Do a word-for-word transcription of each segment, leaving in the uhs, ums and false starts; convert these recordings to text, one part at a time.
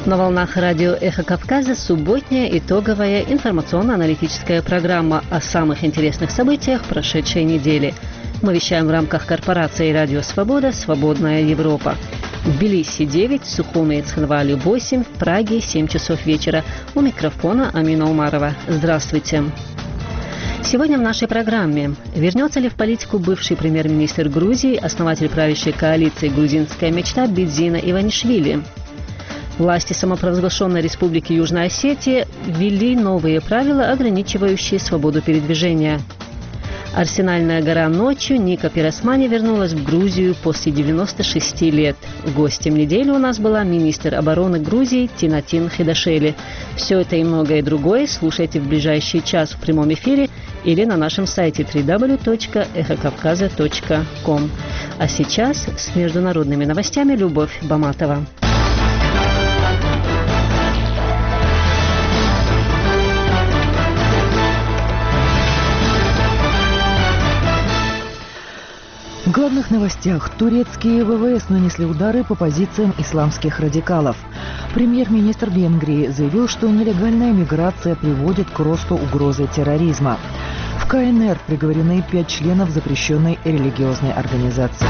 На волнах радио «Эхо Кавказа» субботняя итоговая информационно-аналитическая программа о самых интересных событиях прошедшей недели. Мы вещаем в рамках корпорации «Радио Свобода. Свободная Европа». В Тбилиси девять, в Сухуме и Цхинвале восемь, в Праге семь часов вечера. У микрофона Амина Умарова. Здравствуйте. Сегодня в нашей программе: вернется ли в политику бывший премьер-министр Грузии, основатель правящей коалиции «Грузинская мечта» Бидзина Иванишвили? Власти самопровозглашенной Республики Южная Осетия ввели новые правила, ограничивающие свободу передвижения. Арсенальная гора ночью. Ника Пиросмани вернулась в Грузию после девяноста шести лет. Гостем недели у нас была министр обороны Грузии Тинатин Хидашели. Все это и многое другое слушайте в ближайший час в прямом эфире или на нашем сайте дабл ю дабл ю дабл ю точка эхо кавказа точка ком. А сейчас с международными новостями Любовь Баматова. В главных новостях: турецкие ВВС нанесли удары по позициям исламских радикалов. Премьер-министр Венгрии заявил, что нелегальная миграция приводит к росту угрозы терроризма. В ка эн эр приговорены пять членов запрещенной религиозной организации.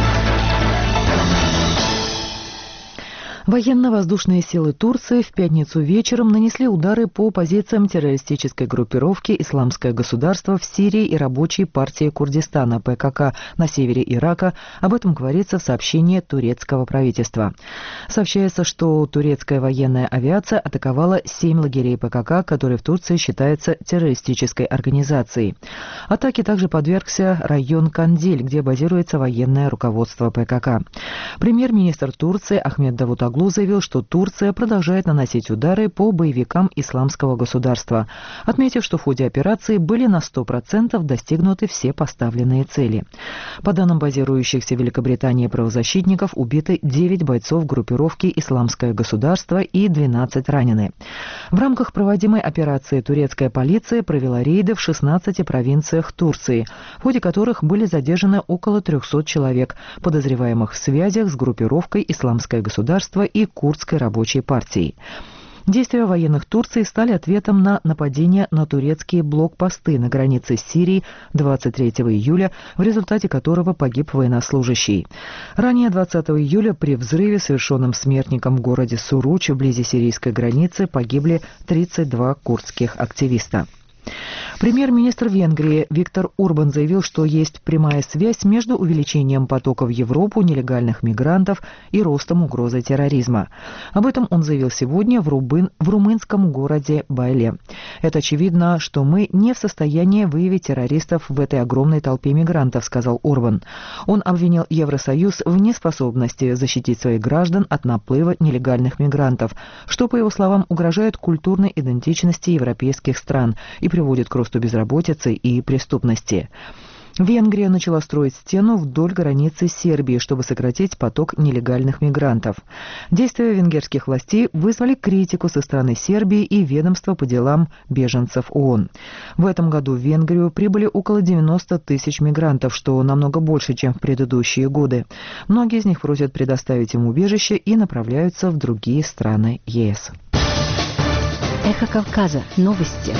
Военно-воздушные силы Турции в пятницу вечером нанесли удары по позициям террористической группировки «Исламское государство» в Сирии и Рабочей партии Курдистана (пэ ка ка) на севере Ирака. Об этом говорится в сообщении турецкого правительства. Сообщается, что турецкая военная авиация атаковала семь лагерей пэ ка ка, которые в Турции считаются террористической организацией. Атаке также подвергся район Кандиль, где базируется военное руководство пэ ка ка. Премьер-министр Турции Ахмед Давутоглу заявил, что Турция продолжает наносить удары по боевикам исламского государства, отметив, что в ходе операции были на сто процентов достигнуты все поставленные цели. По данным базирующихся в Великобритании правозащитников, убиты девять бойцов группировки «Исламское государство» и двенадцать ранены. В рамках проводимой операции турецкая полиция провела рейды в шестнадцати провинциях Турции, в ходе которых были задержаны около трехсот человек, подозреваемых в связях с группировкой «Исламское государство» и Курдской рабочей партией. Действия военных Турции стали ответом на нападение на турецкие блокпосты на границе с Сирией двадцать третьего июля, в результате которого погиб военнослужащий. Ранее двадцатого июля при взрыве, совершенном смертником в городе Суруч вблизи сирийской границы, погибли тридцать два курдских активиста. Премьер-министр Венгрии Виктор Орбан заявил, что есть прямая связь между увеличением потока в Европу нелегальных мигрантов и ростом угрозы терроризма. Об этом он заявил сегодня в, Рубын, в румынском городе Байле. «Это очевидно, что мы не в состоянии выявить террористов в этой огромной толпе мигрантов», — сказал Орбан. Он обвинил Евросоюз в неспособности защитить своих граждан от наплыва нелегальных мигрантов, что, по его словам, угрожает культурной идентичности европейских стран и приводит к росту безработицы и преступности. Венгрия начала строить стену вдоль границы с Сербией, чтобы сократить поток нелегальных мигрантов. Действия венгерских властей вызвали критику со стороны Сербии и ведомства по делам беженцев ООН. В этом году в Венгрию прибыли около девяноста тысяч мигрантов, что намного больше, чем в предыдущие годы. Многие из них просят предоставить им убежище и направляются в другие страны е эс. Эхо Кавказа. Новости.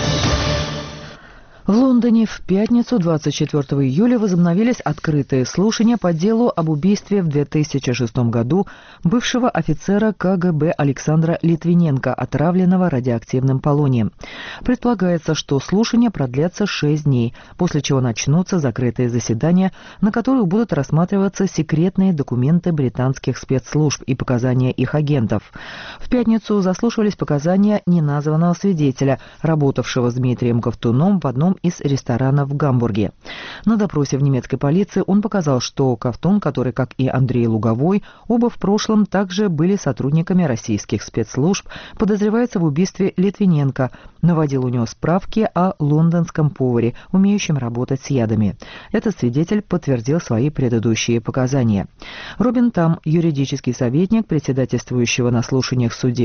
В Лондоне в пятницу, двадцать четвёртого июля, возобновились открытые слушания по делу об убийстве в две тысячи шестом году бывшего офицера ка гэ бэ Александра Литвиненко, отравленного радиоактивным полонием. Предполагается, что слушания продлятся шесть дней, после чего начнутся закрытые заседания, на которых будут рассматриваться секретные документы британских спецслужб и показания их агентов. В пятницу заслушивались показания неназванного свидетеля, работавшего с Дмитрием Ковтуном в одном из ресторанов в Гамбурге. На допросе в немецкой полиции он показал, что Ковтун, который, как и Андрей Луговой, оба в прошлом также были сотрудниками российских спецслужб, подозревается в убийстве Литвиненко, наводил у него справки о лондонском поваре, умеющем работать с ядами. Этот свидетель подтвердил свои предыдущие показания. Робин Там, юридический советник председательствующего на слушаниях судьи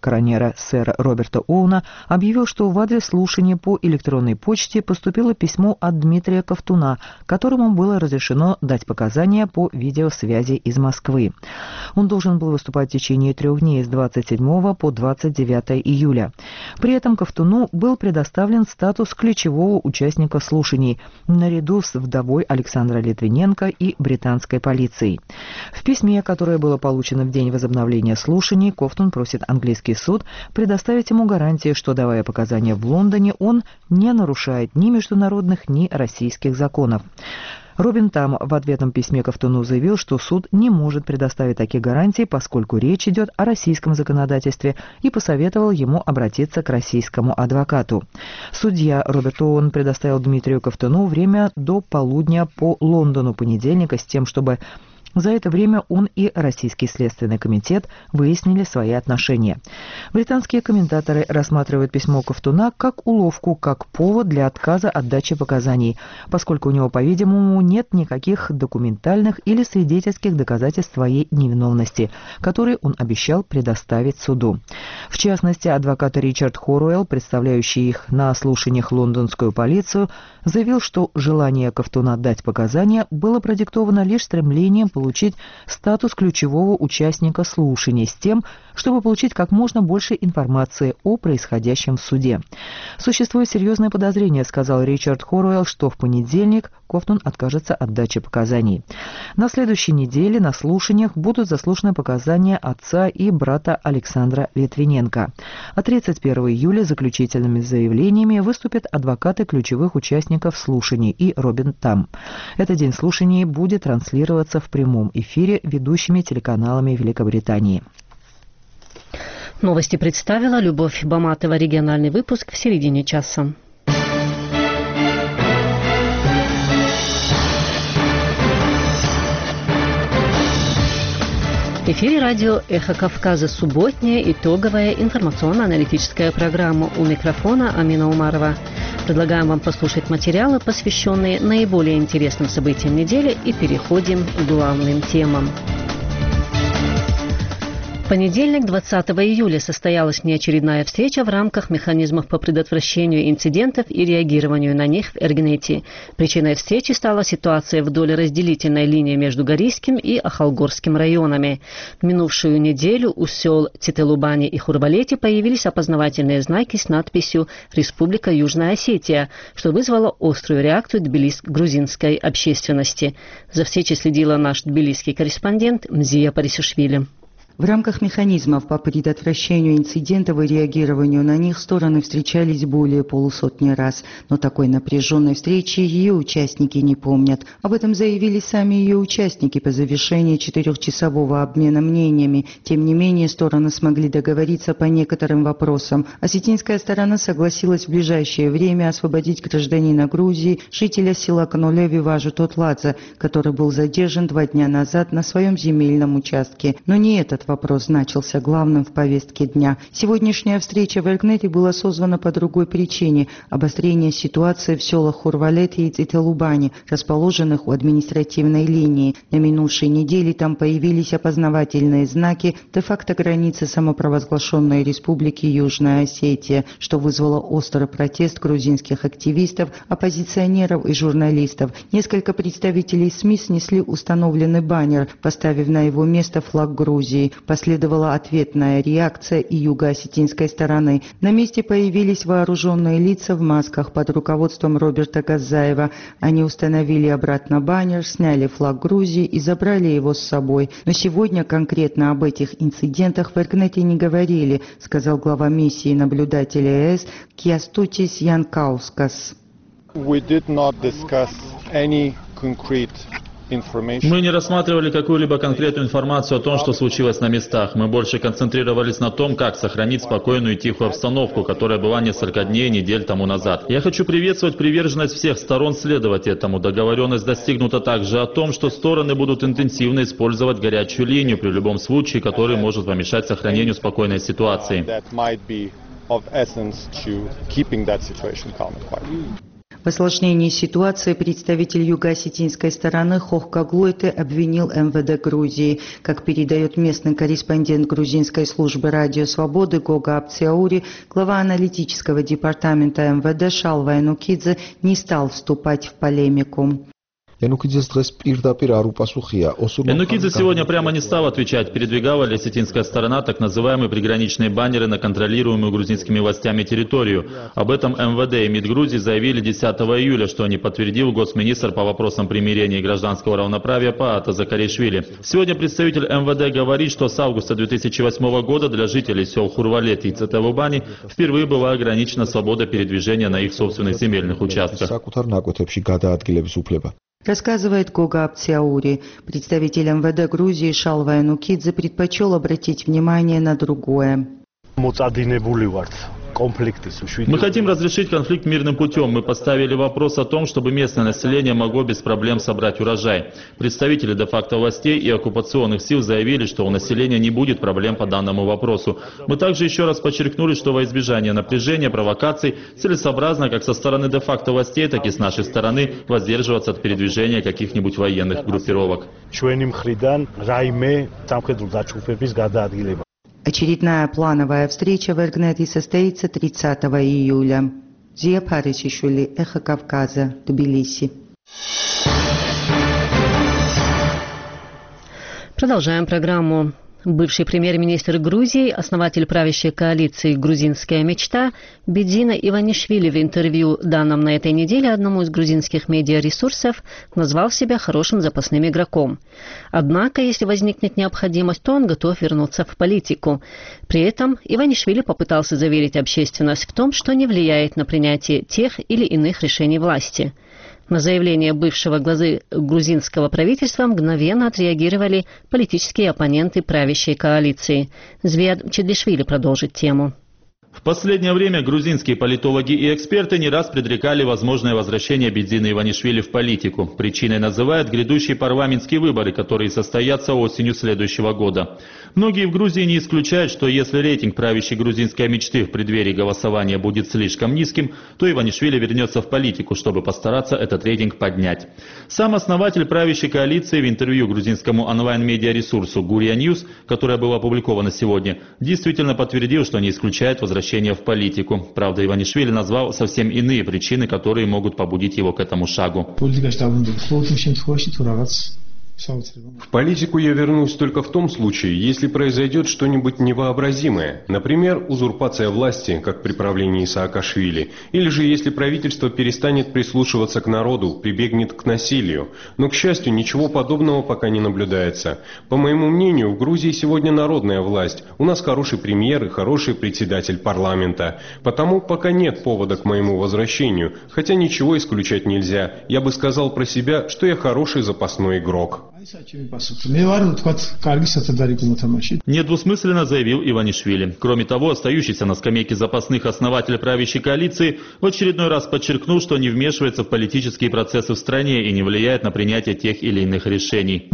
коронера сэра Роберта Оуна объявил, что в адрес слушания по электронной почте поступило письмо от Дмитрия Ковтуна, которому было разрешено дать показания по видеосвязи из Москвы. Он должен был выступать в течение трех дней с двадцать седьмого по двадцать девятое июля. При этом Ковтуну был предоставлен статус ключевого участника слушаний наряду с вдовой Александра Литвиненко и британской полицией. В письме, которое было получено в день возобновления слушаний, Ковтун просит английский суд предоставить ему гарантии, что, давая показания в Лондоне, он не нарушает ни международных, ни российских законов. Робин Там в ответном письме Ковтуну заявил, что суд не может предоставить таких гарантий, поскольку речь идет о российском законодательстве, и посоветовал ему обратиться к российскому адвокату. Судья Роберт Оуэн предоставил Дмитрию Ковтуну время до полудня по Лондону понедельника с тем, чтобы за это время он и Российский следственный комитет выяснили свои отношения. Британские комментаторы рассматривают письмо Ковтуна как уловку, как повод для отказа от дачи показаний, поскольку у него, по-видимому, нет никаких документальных или свидетельских доказательств своей невиновности, которые он обещал предоставить суду. В частности, адвокат Ричард Хоруэлл, представляющий их на слушаниях лондонскую полицию, заявил, что желание Ковтуна дать показания было продиктовано лишь стремлением получить получить статус ключевого участника слушаний с тем, чтобы получить как можно больше информации о происходящем в суде. Существует серьезное подозрение, сказал Ричард Хоруэлл, что в понедельник Ковтун откажется от дачи показаний. На следующей неделе на слушаниях будут заслушаны показания отца и брата Александра Литвиненко. А тридцать первого июля заключительными заявлениями выступят адвокаты ключевых участников слушаний и Робин Там. Этот день слушаний будет транслироваться в прямом эфире ведущими телеканалами Великобритании. Новости представила Любовь Баматова. Региональный выпуск в середине часа. В эфире радио «Эхо Кавказа», субботняя итоговая информационно-аналитическая программа. У микрофона Амина Умарова. Предлагаем вам послушать материалы, посвященные наиболее интересным событиям недели, и переходим к главным темам. В понедельник, двадцатого июля, состоялась неочередная встреча в рамках механизмов по предотвращению инцидентов и реагированию на них в Эргнете. Причиной встречи стала ситуация вдоль разделительной линии между Горийским и Ахалгорским районами. В минувшую неделю у сел Цителубани и Хурбалети появились опознавательные знаки с надписью «Республика Южная Осетия», что вызвало острую реакцию тбилиско-грузинской общественности. За встречей следила наш тбилисский корреспондент Мзия Парисишвили. В рамках механизмов по предотвращению инцидентов и реагированию на них стороны встречались более полусотни раз, но такой напряженной встречи ее участники не помнят. Об этом заявили сами ее участники по завершении четырехчасового обмена мнениями. Тем не менее, стороны смогли договориться по некоторым вопросам. Осетинская сторона согласилась в ближайшее время освободить гражданина Грузии, жителя села Канулеви Важу Тотладзе, который был задержан два дня назад на своем земельном участке. Но не этот вопрос значился главным в повестке дня. Сегодняшняя встреча в Эргнете была созвана по другой причине – обострение ситуации в селах Хурвалети и Цителубани, расположенных у административной линии. На минувшей неделе там появились опознавательные знаки де-факто границы самопровозглашенной республики Южная Осетия, что вызвало острый протест грузинских активистов, оппозиционеров и журналистов. Несколько представителей СМИ снесли установленный баннер, поставив на его место флаг Грузии. Последовала ответная реакция и юго-осетинской стороны. На месте появились вооруженные лица в масках под руководством Роберта Газаева. Они установили обратно баннер, сняли флаг Грузии и забрали его с собой. Но сегодня конкретно об этих инцидентах в Эргнете не говорили, сказал глава миссии наблюдателя ЕС Кястутис Янкаускас. We did not discuss any concrete Мы не рассматривали какую-либо конкретную информацию о том, что случилось на местах. Мы больше концентрировались на том, как сохранить спокойную и тихую обстановку, которая была несколько дней, недель тому назад. Я хочу приветствовать приверженность всех сторон следовать этому. Договоренность достигнута также о том, что стороны будут интенсивно использовать горячую линию при любом случае, который может помешать сохранению спокойной ситуации. В осложнении ситуации представитель юго-осетинской стороны Хохкаглойте обвинил эм вэ дэ Грузии. Как передает местный корреспондент грузинской службы «Радио Свободы» Гога Апциаури, глава аналитического департамента эм вэ дэ Шалва Энукидзе не стал вступать в полемику. Энукидзе сегодня прямо не стал отвечать, передвигала ли осетинская сторона так называемые приграничные баннеры на контролируемую грузинскими властями территорию. Об этом эм вэ дэ и МИД Грузии заявили десятого июля, что не подтвердил госминистр по вопросам примирения и гражданского равноправия Паата Закаришвили. Сегодня представитель эм вэ дэ говорит, что с августа две тысячи восьмого года для жителей сел Хурвалет и Цетелубани впервые была ограничена свобода передвижения на их собственных земельных участках. Рассказывает Гога Апциаури. Представитель эм вэ дэ Грузии Шалва Энукидзе предпочел обратить внимание на другое. Мы хотим разрешить конфликт мирным путем. Мы поставили вопрос о том, чтобы местное население могло без проблем собрать урожай. Представители де-факто властей и оккупационных сил заявили, что у населения не будет проблем по данному вопросу. Мы также еще раз подчеркнули, что во избежание напряжения, провокаций целесообразно как со стороны де-факто властей, так и с нашей стороны воздерживаться от передвижения каких-нибудь военных группировок. Очередная плановая встреча в Эргнете состоится тридцатого июля. Зия Паричишвили, Эхо Кавказа, Тбилиси. Продолжаем программу. Бывший премьер-министр Грузии, основатель правящей коалиции «Грузинская мечта» Бедзина Иванишвили в интервью, данном на этой неделе одному из грузинских медиаресурсов, назвал себя хорошим запасным игроком. Однако, если возникнет необходимость, то он готов вернуться в политику. При этом Иванишвили попытался заверить общественность в том, что не влияет на принятие тех или иных решений власти. На заявление бывшего главы грузинского правительства мгновенно отреагировали политические оппоненты правящей коалиции. Звиад Чедлишвили продолжит тему. В последнее время грузинские политологи и эксперты не раз предрекали возможное возвращение Бедзины Иванишвили в политику. Причиной называют грядущие парламентские выборы, которые состоятся осенью следующего года. Многие в Грузии не исключают, что если рейтинг правящей грузинской мечты в преддверии голосования будет слишком низким, то Иванишвили вернется в политику, чтобы постараться этот рейтинг поднять. Сам основатель правящей коалиции в интервью грузинскому онлайн-медиаресурсу Гурия Ньюс, которое было опубликовано сегодня, действительно подтвердил, что не исключает возвращение в политику. Правда, Иванишвили назвал совсем иные причины, которые могут побудить его к этому шагу. В политику я вернусь только в том случае, если произойдет что-нибудь невообразимое. Например, узурпация власти, как при правлении Саакашвили. Или же если правительство перестанет прислушиваться к народу, прибегнет к насилию. Но, к счастью, ничего подобного пока не наблюдается. По моему мнению, в Грузии сегодня народная власть. У нас хороший премьер и хороший председатель парламента. Потому пока нет повода к моему возвращению. Хотя ничего исключать нельзя. Я бы сказал про себя, что я хороший запасной игрок. Недвусмысленно заявил Иванишвили. Кроме того, остающийся на скамейке запасных основатель правящей коалиции в очередной раз подчеркнул, что не вмешивается в политические процессы в стране и не влияет на принятие тех или иных решений.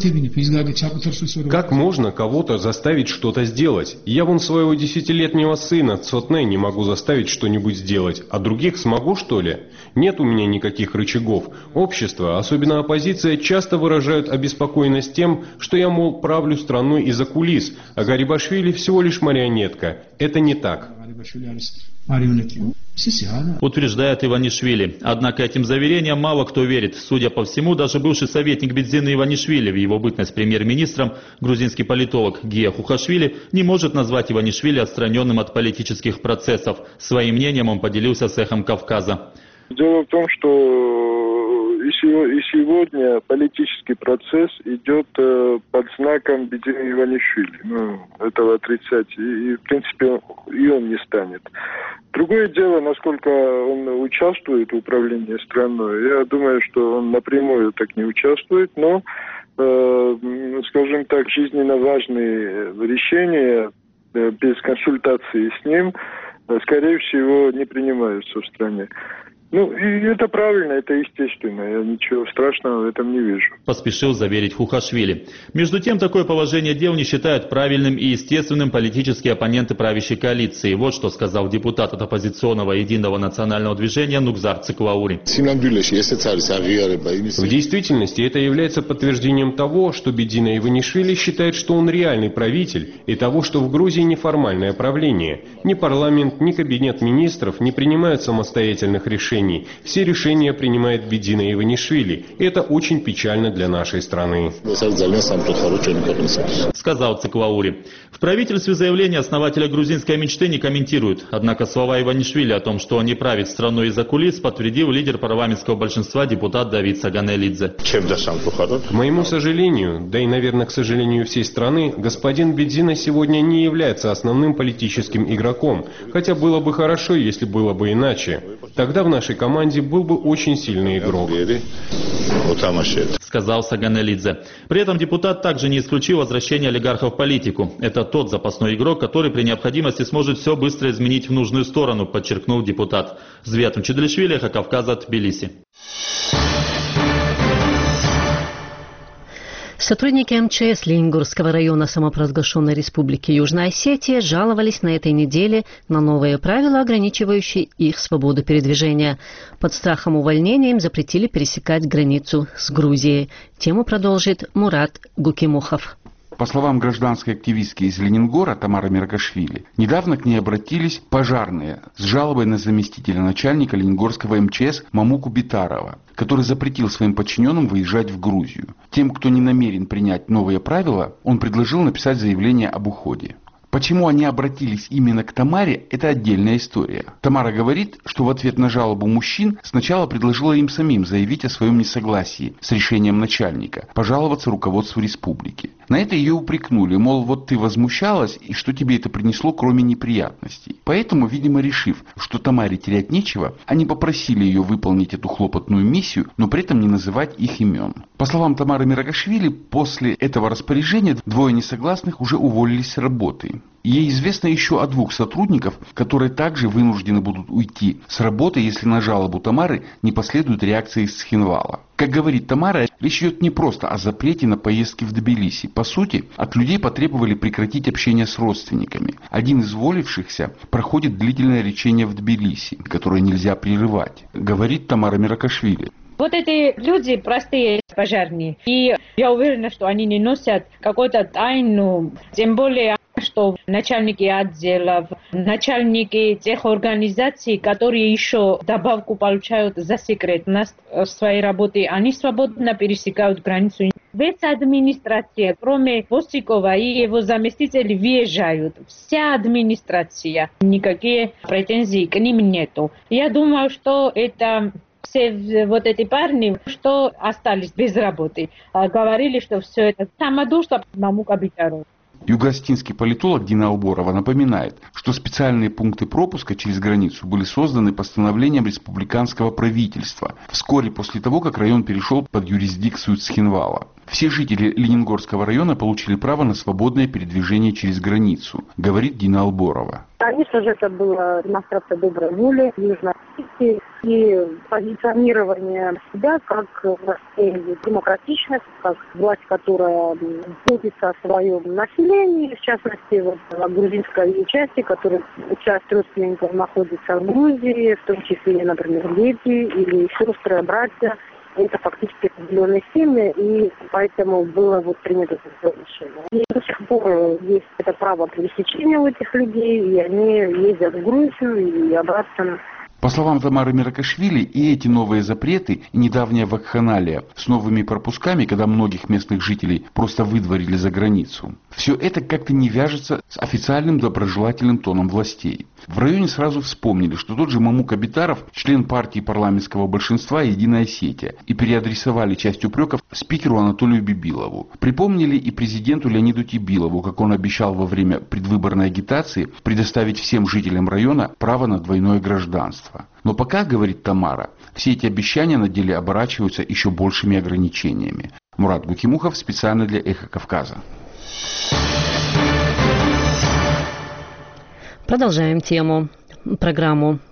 Как можно кого-то заставить что-то сделать? Я вон своего десятилетнего сына Цотне не могу заставить что-нибудь сделать, а других смогу, что ли? Нет у меня никаких рычагов. Общество, особенно оппозиция, часто выражают обеспокоенность тем, что я, мол, правлю страной из-за кулис, а Гарибашвили всего лишь марионетка. Это не так. Утверждает Иванишвили. Однако этим заверениям мало кто верит. Судя по всему, даже бывший советник Бедзины Иванишвили в его бытность премьер-министром, грузинский политолог Гия Хухашвили, не может назвать Иванишвили отстраненным от политических процессов. Своим мнением он поделился с «Эхом Кавказа». Дело в том, что и сегодня политический процесс идет под знаком Бедзины Иванишвили. Ну, этого отрицать. И, в принципе, и он не станет. Другое дело, насколько он участвует в управлении страной. Я думаю, что он напрямую так не участвует, но, э, скажем так, жизненно важные решения без консультации с ним, скорее всего, не принимаются в стране. Ну, и это правильно, это естественно. Я ничего страшного в этом не вижу. Поспешил заверить Хухашвили. Между тем, такое положение дел не считают правильным и естественным политические оппоненты правящей коалиции. Вот что сказал депутат от оппозиционного Единого национального движения Нугзар Циклаури. В действительности это является подтверждением того, что Бедина Иванишвили считает, что он реальный правитель, и того, что в Грузии неформальное правление. Ни парламент, ни кабинет министров не принимают самостоятельных решений. Все решения принимает Бедина Иванишвили. И это очень печально для нашей страны. Сказал Циклаури. В правительстве заявление основателя грузинской мечты не комментируют. Однако слова Иванишвили о том, что он не правит страной из-за кулис, подтвердил лидер парламентского большинства депутат Давид Саганелидзе. К моему сожалению, да и, наверное, к сожалению всей страны, господин Бедина сегодня не является основным политическим игроком. Хотя было бы хорошо, если было бы иначе. Тогда в нашей команде был бы очень сильный игрок. Сказал Саганелидзе. При этом депутат также не исключил возвращение олигархов в политику. Это тот запасной игрок, который при необходимости сможет все быстро изменить в нужную сторону, подчеркнул депутат. Звятун Чедлишвили, Кавказа, Тбилиси. Сотрудники эм че эс Ленингорского района самопровозглашенной Республики Южная Осетия жаловались на этой неделе на новые правила, ограничивающие их свободу передвижения. Под страхом увольнения им запретили пересекать границу с Грузией. Тему продолжит Мурат Гукимухов. По словам гражданской активистки из Ленингора Тамары Миракашвили, недавно к ней обратились пожарные с жалобой на заместителя начальника Ленингорского эм че эс Мамуку Битарова, который запретил своим подчиненным выезжать в Грузию. Тем, кто не намерен принять новые правила, он предложил написать заявление об уходе. Почему они обратились именно к Тамаре, это отдельная история. Тамара говорит, что в ответ на жалобу мужчин сначала предложила им самим заявить о своем несогласии с решением начальника, пожаловаться руководству республики. На это ее упрекнули, мол, вот ты возмущалась, и что тебе это принесло, кроме неприятностей. Поэтому, видимо, решив, что Тамаре терять нечего, они попросили ее выполнить эту хлопотную миссию, но при этом не называть их имен. По словам Тамары Миракашвили, после этого распоряжения двое несогласных уже уволились с работы. Ей известно еще о двух сотрудниках, которые также вынуждены будут уйти с работы, если на жалобу Тамары не последует реакции из Цхинвала. Как говорит Тамара, речь идет не просто о запрете на поездки в Тбилиси. По сути, от людей потребовали прекратить общение с родственниками. Один из уволившихся проходит длительное лечение в Тбилиси, которое нельзя прерывать, говорит Тамара Миракашвили. Вот эти люди простые пожарные, и я уверена, что они не носят какую-то тайну, тем более, что начальники отделов, начальники тех организаций, которые еще добавку получают за секретность своей работы, они свободно пересекают границу. Весь администрация, кроме Восикова и его заместителей, въезжают. Вся администрация. Никакие претензий к ним нету. Я думаю, что это... Все вот эти парни, что остались без работы, говорили, что все это самодурство Мамука Битарова. Юго-Осетинский политолог Дина Алборова напоминает, что специальные пункты пропуска через границу были созданы постановлением республиканского правительства вскоре после того, как район перешел под юрисдикцию Цхинвала. Все жители Ленингорского района получили право на свободное передвижение через границу, говорит Дина Алборова. Конечно же, это была демонстрация доброй воли Южной Осетии и позиционирование себя как власть демократичных, как власть, которая заботится о своем населении, в частности, вот, о грузинской части, которая часть родственников находится в Грузии, в том числе, например, дети или сестры, братья. Это фактически определенные семьи, и поэтому было вот принято это решение. И до сих пор есть это право пересечения у этих людей, и они ездят в Грузию и обратно. По словам Тамары Миракашвили, и эти новые запреты, и недавняя вакханалия с новыми пропусками, когда многих местных жителей просто выдворили за границу, все это как-то не вяжется с официальным доброжелательным тоном властей. В районе сразу вспомнили, что тот же Мамука Битаров – член партии парламентского большинства «Единая Осетия», и переадресовали часть упреков спикеру Анатолию Бибилову. Припомнили и президенту Леониду Тибилову, как он обещал во время предвыборной агитации предоставить всем жителям района право на двойное гражданство. Но пока, говорит Тамара, все эти обещания на деле оборачиваются еще большими ограничениями. Мурат Гукимухов специально для «Эхо Кавказа». Продолжаем тему, программу.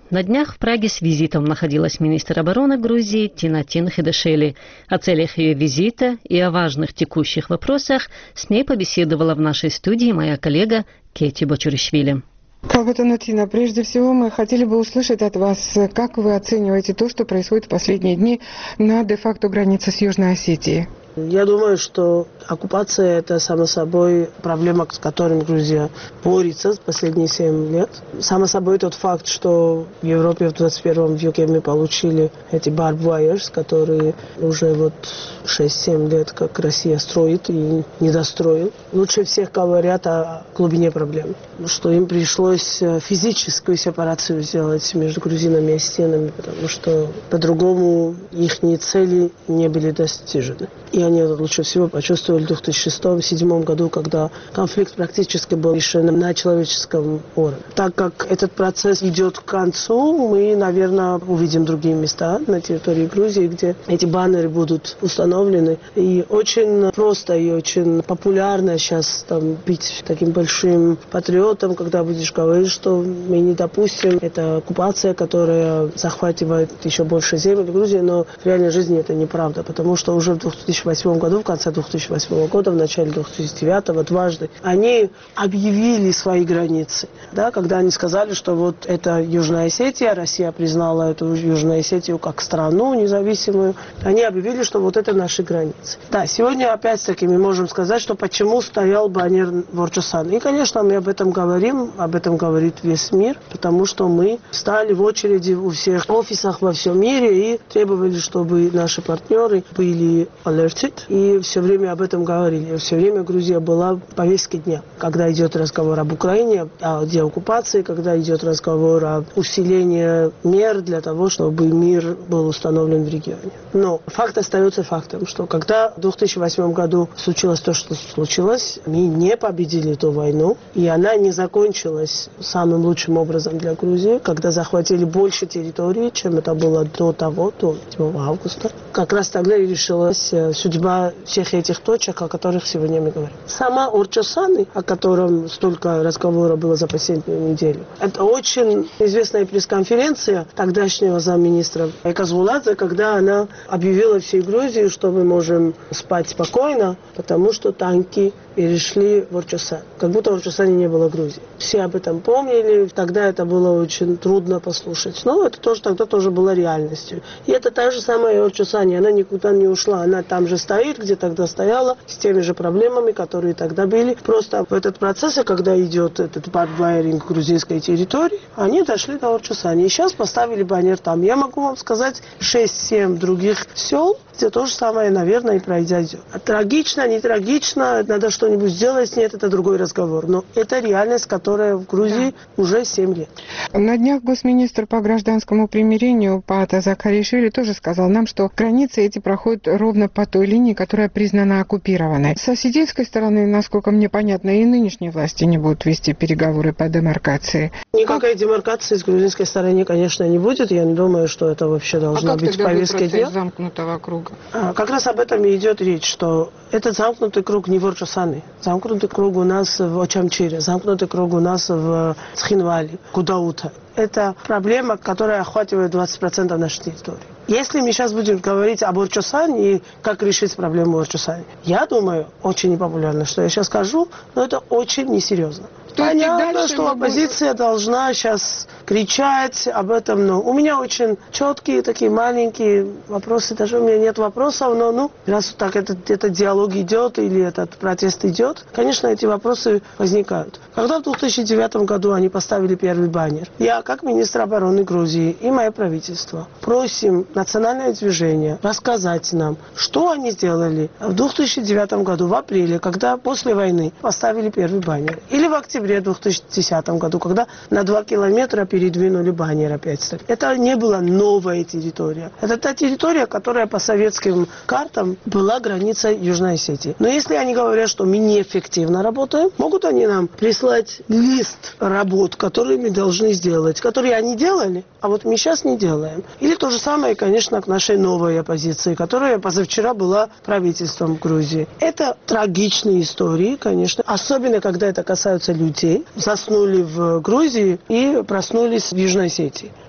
На днях в Праге с визитом находилась министр обороны Грузии Тинатин Хидашели. О целях ее визита и о важных текущих вопросах с ней побеседовала в нашей студии моя коллега Кети Бочуришвили. Колгота Тина, прежде всего мы хотели бы услышать от вас, как вы оцениваете то, что происходит в последние дни на де-факто границе с Южной Осетией? Я думаю, что оккупация – это, само собой, проблема, с которой Грузия борется последние семь лет. Само собой, тот факт, что в Европе в двадцать первом веке мы получили эти barbed wires, которые уже вот шесть-семь лет, как Россия строит и не достроил. Лучше всех говорят о глубине проблем, что им пришлось физическую сепарацию сделать между грузинами и осетинами, потому что по-другому их цели не были достижены. И они это лучше всего почувствовали в две тысячи шестом — две тысячи седьмом году, когда конфликт практически был решен на человеческом уровне. Так как этот процесс идет к концу, мы, наверное, увидим другие места на территории Грузии, где эти баннеры будут установлены. И очень просто и очень популярно сейчас там быть таким большим патриотом, когда будешь говорить, что мы не допустим, это оккупация, которая захватывает еще больше земель в Грузии, но в реальной жизни это неправда, потому что уже в две тысячи восьмом году, в конце две тысячи восьмого года, в начале две тысячи девятого, дважды, они объявили свои границы. Да, когда они сказали, что вот это Южная Осетия, Россия признала эту Южную Осетию как страну независимую, они объявили, что вот это наши границы. Да, сегодня опять-таки мы можем сказать, что почему стоял баннер Ворчосан. И, конечно, мы об этом говорим, об этом говорит весь мир, потому что мы стали в очереди у всех офисах во всем мире и требовали, чтобы наши партнеры были alerted, и все время об этом говорили. Все время Грузия была в повестке дня. Когда идет разговор об Украине, о деоккупации, когда идет разговор о усилении мер для того, чтобы мир был установлен в регионе. Но факт остается фактом, что когда в две тысячи восьмом году случилось то, что случилось, мы не победили эту войну, и она не закончилась самым лучшим образом для Грузии, когда захватили больше территории, чем это было до того, до седьмого августа. Как раз тогда и решилась судьба всех этих точек, о которых сегодня мы говорим. Сама Орчосан, о котором столько разговора было за последнюю неделю, это очень известная пресс-конференция тогдашнего замминистра Эказуладзе, когда она объявила всей Грузии, что мы можем спать спокойно, потому что танки перешли в Орчосан. Как будто в Орчосане не было Грузии. Все об этом помнили, тогда это было очень трудно послушать. Но это тоже тогда тоже было реальностью. И это та же самая Орчосан, она никуда не ушла, она там же стоит, где тогда стояла, с теми же проблемами, которые тогда были. Просто в этот процесс, когда идет этот бардвайринг грузинской территории, они дошли до Орчосани. И сейчас поставили баннер там. Я могу вам сказать, шесть-семь других сел, где то же самое, наверное, и произойдет. Трагично, не трагично, надо что-нибудь сделать, нет, это другой разговор. Но это реальность, которая в Грузии да. уже семь лет. На днях госминистр по гражданскому примирению Паата Закаришвили тоже сказал нам, что границы эти проходят ровно по той линии, которая признана оккупированной. С осетинской стороны, насколько мне понятно, и нынешние власти не будут вести переговоры по демаркации. Никакой как... демаркации с грузинской стороны, конечно, не будет. Я не думаю, что это вообще должно а быть в повестке дня. Замкнутого круга? А, как раз об этом и идет речь, что этот замкнутый круг не в Орчосане. Замкнутый круг у нас в Очамчире, замкнутый круг у нас в Цхинвале, Кудаута. Это проблема, которая охватывает двадцать процентов нашей территории. Если мы сейчас будем говорить об Орчосане и как решить проблему Орчосане, я думаю, очень непопулярно, что я сейчас скажу, но это очень несерьезно. Понятно, что оппозиция будем... должна сейчас кричать об этом, но у меня очень четкие такие маленькие вопросы, даже у меня нет вопросов, но ну, раз так этот, этот диалог идет или этот протест идет, конечно, эти вопросы возникают. Когда в две тысячи девятом году они поставили первый баннер, я, как министр обороны Грузии и мое правительство, просим национальное движение рассказать нам, что они сделали в две тысячи девятом году, в апреле, когда после войны поставили первый баннер, или в октябре в две тысячи десятом году, когда на два километра передвинули баннер опять. Это не была новая территория. Это та территория, которая по советским картам была границей Южной Осетии. Но если они говорят, что мы неэффективно работаем, могут они нам прислать лист работ, которые мы должны сделать, которые они делали, а вот мы сейчас не делаем. Или то же самое, конечно, к нашей новой оппозиции, которая позавчера была правительством Грузии. Это трагичные истории, конечно, особенно когда это касается людей. Заснули в Грузии и проснулись в Южной Осетии.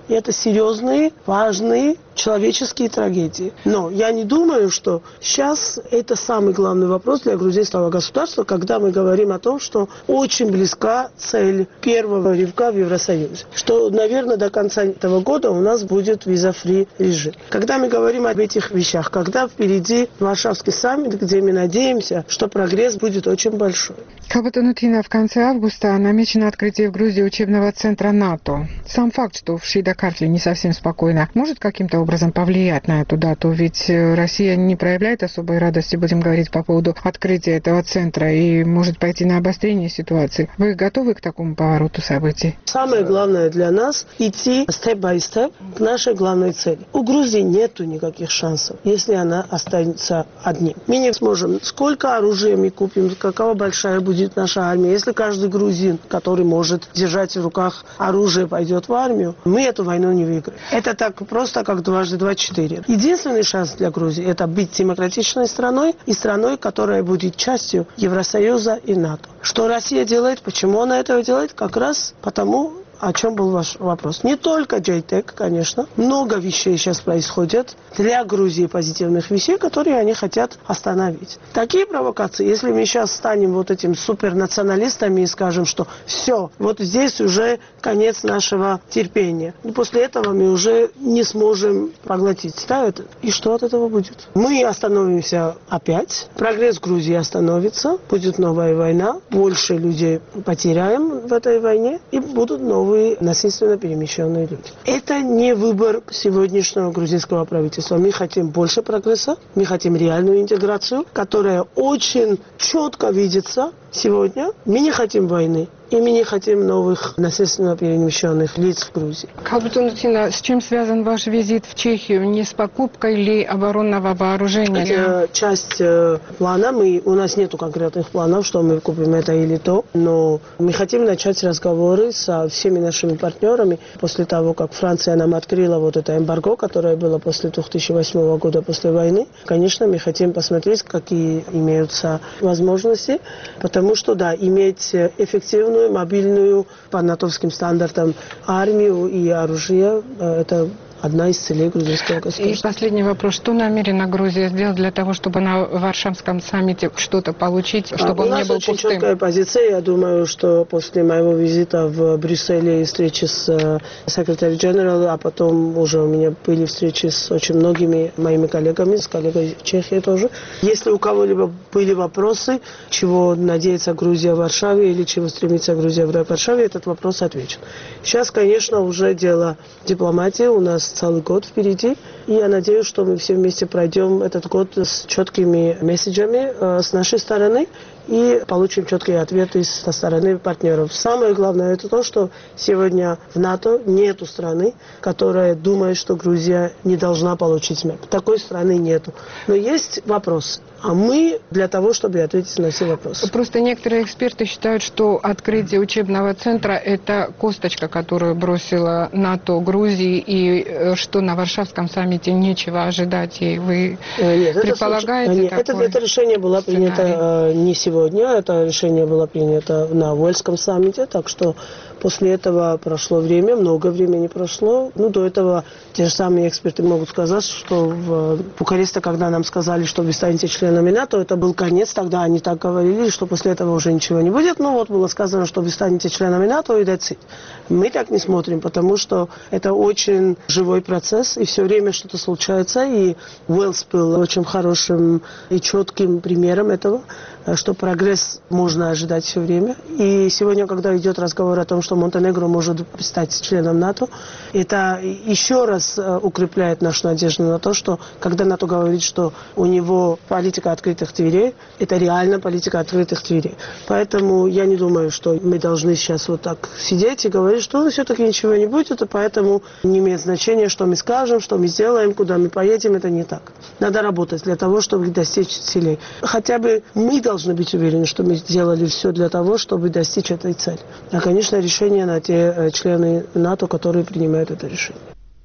И это серьезные, важные человеческие трагедии. Но я не думаю, что сейчас это самый главный вопрос для грузинского государства, когда мы говорим о том, что очень близка цель первого рывка в Евросоюзе. Что, наверное, до конца этого года у нас будет виза-фри режим. Когда мы говорим об этих вещах, когда впереди Варшавский саммит, где мы надеемся, что прогресс будет очень большой. Кабатонутина, в конце августа намечено открытие в Грузии учебного центра НАТО. Сам факт, что в Шида-Картле не совсем спокойно, может каким-то образом повлиять на эту дату? Ведь Россия не проявляет особой радости, будем говорить, по поводу открытия этого центра и может пойти на обострение ситуации. Вы готовы к такому повороту событий? Самое главное для нас – идти степ-бай-степ к нашей главной цели. У Грузии нету никаких шансов, если она останется одним. Мы не сможем. Сколько оружия мы купим, какова большая будет наша армия. Если каждый грузин, который может держать в руках оружие, пойдет в армию, мы эту войну не выиграем. Это так просто, как дважды два четыре. Единственный шанс для Грузии – это быть демократичной страной и страной, которая будет частью Евросоюза и НАТО. Что Россия делает, почему она этого делает? Как раз потому, о чем был ваш вопрос. Не только джей тек, конечно. Много вещей сейчас происходит для Грузии, позитивных вещей, которые они хотят остановить. Такие провокации, если мы сейчас станем вот этим супернационалистами и скажем, что все, вот здесь уже конец нашего терпения. И после этого мы уже не сможем поглотить. Да, это? И что от этого будет? Мы остановимся опять. Прогресс Грузии остановится. Будет новая война. Больше людей потеряем в этой войне. И будут новые насильственно перемещенные люди. Это не выбор сегодняшнего грузинского правительства. Мы хотим больше прогресса, мы хотим реальную интеграцию, которая очень четко видится сегодня. Мы не хотим войны. И мы не хотим новых насильственно перемещенных лиц в Грузии. Кабатонутина, с чем связан ваш визит в Чехию? Не с покупкой ли оборонного вооружения? Это часть э, плана. Мы, у нас нет конкретных планов, что мы купим это или то. Но мы хотим начать разговоры со всеми нашими партнерами. После того, как Франция нам открыла вот это эмбарго, которое было после две тысячи восьмого года, после войны. Конечно, мы хотим посмотреть, какие имеются возможности. Потому что, да, иметь эффективную мобильную по натовским стандартам армию и оружие – это одна из целей грузинского государства. И последний вопрос. Что намерена Грузия сделать для того, чтобы на Варшавском саммите что-то получить, чтобы а, он не был пустым? У нас очень четкая позиция. Я думаю, что после моего визита в Брюсселе и встречи с секретарем генерала, а потом уже у меня были встречи с очень многими моими коллегами, с коллегой в Чехии тоже. Если у кого-либо были вопросы, чего надеется Грузия в Варшаве или чего стремится Грузия в Варшаве, этот вопрос отвечен. Сейчас, конечно, уже дело дипломатии. У нас целый год впереди. И я надеюсь, что мы все вместе пройдем этот год с четкими месседжами э, с нашей стороны и получим четкие ответы со стороны партнеров. Самое главное это то, что сегодня в НАТО нету страны, которая думает, что Грузия не должна получить МЭП. Такой страны нету. Но есть вопросы. А мы для того, чтобы ответить на все вопросы. Просто некоторые эксперты считают, что открытие учебного центра – это косточка, которую бросила НАТО Грузии, и что на Варшавском саммите нечего ожидать ей. Вы нет, предполагаете это, нет, это решение было принято э, не сегодня, это решение было принято на Уэльском саммите, так что после этого прошло время, много времени прошло. Ну, до этого те же самые эксперты могут сказать, что в Бухаресте, когда нам сказали, что вы станете членами НАТО, это был конец, тогда они так говорили, что после этого уже ничего не будет. Ну, вот было сказано, что вы станете членами НАТО, и that's it. Мы так не смотрим, потому что это очень живой процесс, и все время что-то случается, и Уэльс был очень хорошим и четким примером этого, что прогресс можно ожидать все время. И сегодня, когда идет разговор о том, что Монтенегро может стать членом НАТО, это еще раз укрепляет нашу надежду на то, что когда НАТО говорит, что у него политика открытых дверей, это реально политика открытых дверей. Поэтому я не думаю, что мы должны сейчас вот так сидеть и говорить, что все-таки ничего не будет, и поэтому не имеет значения, что мы скажем, что мы сделаем, куда мы поедем, это не так. Надо работать для того, чтобы достичь целей. Хотя бы мы должны быть уверены, что мы сделали все для того, чтобы достичь этой цели. А, конечно, решение на те члены НАТО, которые принимают это решение.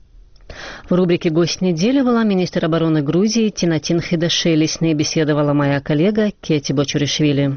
В рубрике «Гость недели» была министр обороны Грузии Тинатин Хидашели. С ней беседовала моя коллега Кети Бочуришвили.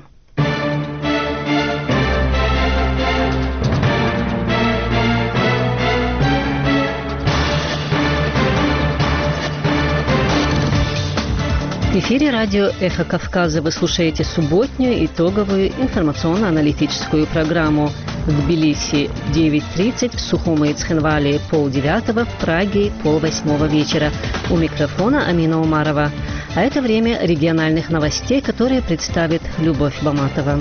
В эфире радио «Эхо Кавказа». Вы слушаете субботнюю итоговую информационно-аналитическую программу. В Тбилиси девять тридцать, в Сухуме и Цхинвале полдевятого, в Праге полвосьмого вечера. У микрофона Амина Умарова. А это время региональных новостей, которые представит Любовь Баматова.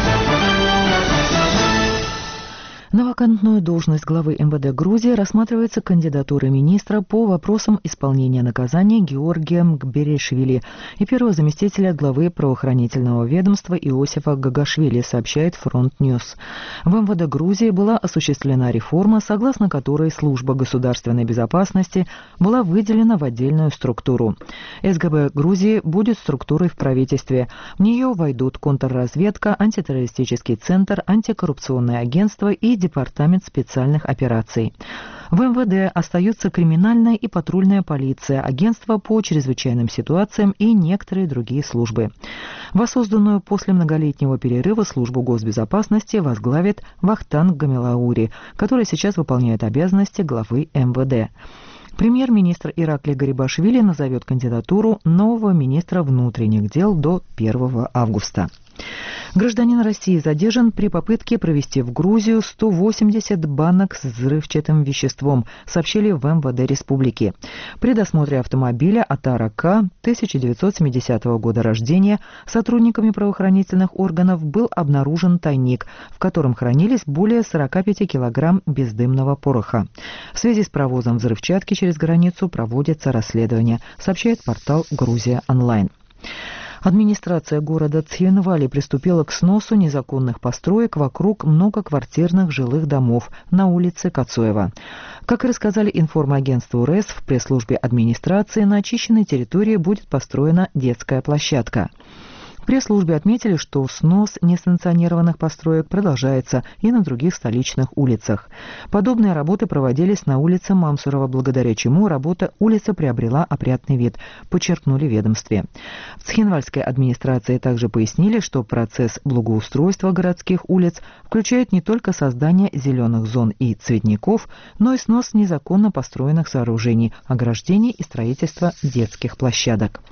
На вакантную должность главы эм вэ дэ Грузии рассматривается кандидатура министра по вопросам исполнения наказания Георгия Нгберишвили и первого заместителя главы правоохранительного ведомства Иосифа Гагашвили, сообщает Фронт Ньюс. В эм вэ дэ Грузии была осуществлена реформа, согласно которой служба государственной безопасности была выделена в отдельную структуру. эс гэ бэ Грузии будет структурой в правительстве. В нее войдут контрразведка, антитеррористический центр, антикоррупционное агентство и Департамент специальных операций. В эм вэ дэ остаются криминальная и патрульная полиция, агентство по чрезвычайным ситуациям и некоторые другие службы. Воссозданную после многолетнего перерыва службу госбезопасности возглавит Вахтанг Гамилаури, который сейчас выполняет обязанности главы эм вэ дэ. Премьер-министр Ираклий Гарибашвили назовет кандидатуру нового министра внутренних дел до первого августа. Гражданин России задержан при попытке провести в Грузию сто восемьдесят банок с взрывчатым веществом, сообщили в эм вэ дэ республики. При досмотре автомобиля Атара К тысяча девятьсот семидесятого года рождения сотрудниками правоохранительных органов был обнаружен тайник, в котором хранились более сорок пять килограмм бездымного пороха. В связи с провозом взрывчатки через границу проводится расследование, сообщает портал «Грузия онлайн». Администрация города Цхинвали приступила к сносу незаконных построек вокруг многоквартирных жилых домов на улице Кацуева. Как рассказали информагентству РЭС, в пресс-службе администрации на очищенной территории будет построена детская площадка. В пресс-службе отметили, что снос несанкционированных построек продолжается и на других столичных улицах. Подобные работы проводились на улице Мамсурова, благодаря чему работа улицы приобрела опрятный вид, подчеркнули в ведомстве. В Цхинвальской администрации также пояснили, что процесс благоустройства городских улиц включает не только создание зеленых зон и цветников, но и снос незаконно построенных сооружений, ограждений и строительство детских площадок.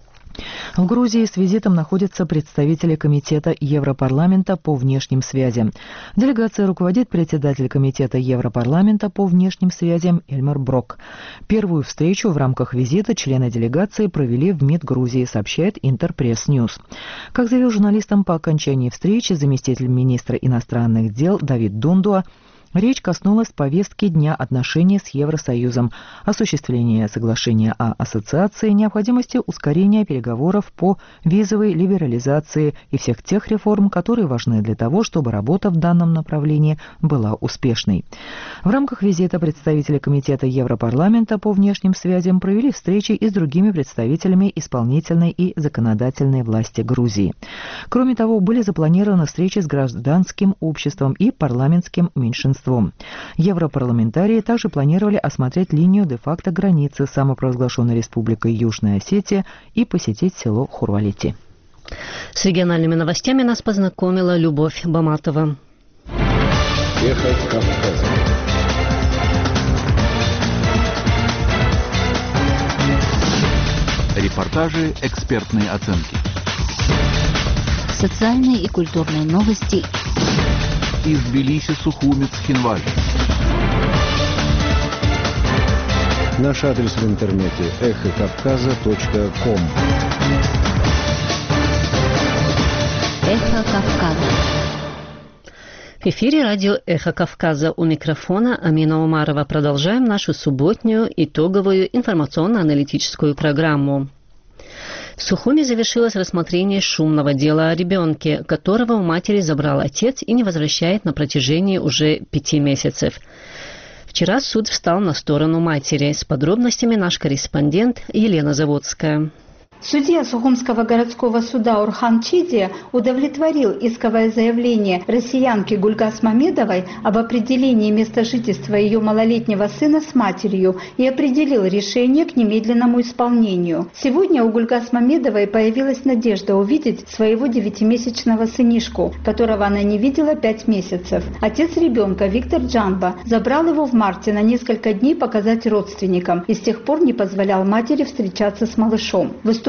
В Грузии с визитом находятся представители Комитета Европарламента по внешним связям. Делегация руководит председатель Комитета Европарламента по внешним связям Эльмар Брок. Первую встречу в рамках визита члены делегации провели в МИД Грузии, сообщает Интерпресс Ньюс. Как заявил журналистам по окончании встречи заместитель министра иностранных дел Давид Дундуа, речь коснулась повестки дня отношений с Евросоюзом, осуществления соглашения о ассоциации, необходимости ускорения переговоров по визовой либерализации и всех тех реформ, которые важны для того, чтобы работа в данном направлении была успешной. В рамках визита представители Комитета Европарламента по внешним связям провели встречи и с другими представителями исполнительной и законодательной власти Грузии. Кроме того, были запланированы встречи с гражданским обществом и парламентским меньшинством. Европарламентарии также планировали осмотреть линию де-факто границы с самопровозглашенной республикой Южная Осетия и посетить село Хурвалити. С региональными новостями нас познакомила Любовь Баматова. Эхо Кавказа. Репортажи, экспертные оценки. Социальные и культурные новости. Из Тбилиси, Сухуми, Цхинвали. Наш адрес в интернете эхо кавказа точка ком. Эхо Кавказа. В эфире радио «Эхо Кавказа». У микрофона Амина Умарова. Продолжаем нашу субботнюю итоговую информационно-аналитическую программу. В Сухуми завершилось рассмотрение шумного дела о ребенке, которого у матери забрал отец и не возвращает на протяжении уже пяти месяцев. Вчера суд встал на сторону матери. С подробностями наш корреспондент Елена Заводская. Судья Сухумского городского суда Орхан Чидия удовлетворил исковое заявление россиянки Гульгас Мамедовой об определении места жительства ее малолетнего сына с матерью и определил решение к немедленному исполнению. Сегодня у Гульгас Мамедовой появилась надежда увидеть своего девятимесячного сынишку, которого она не видела пять месяцев. Отец ребенка Виктор Джамба забрал его в марте на несколько дней показать родственникам и с тех пор не позволял матери встречаться с малышом. Выступая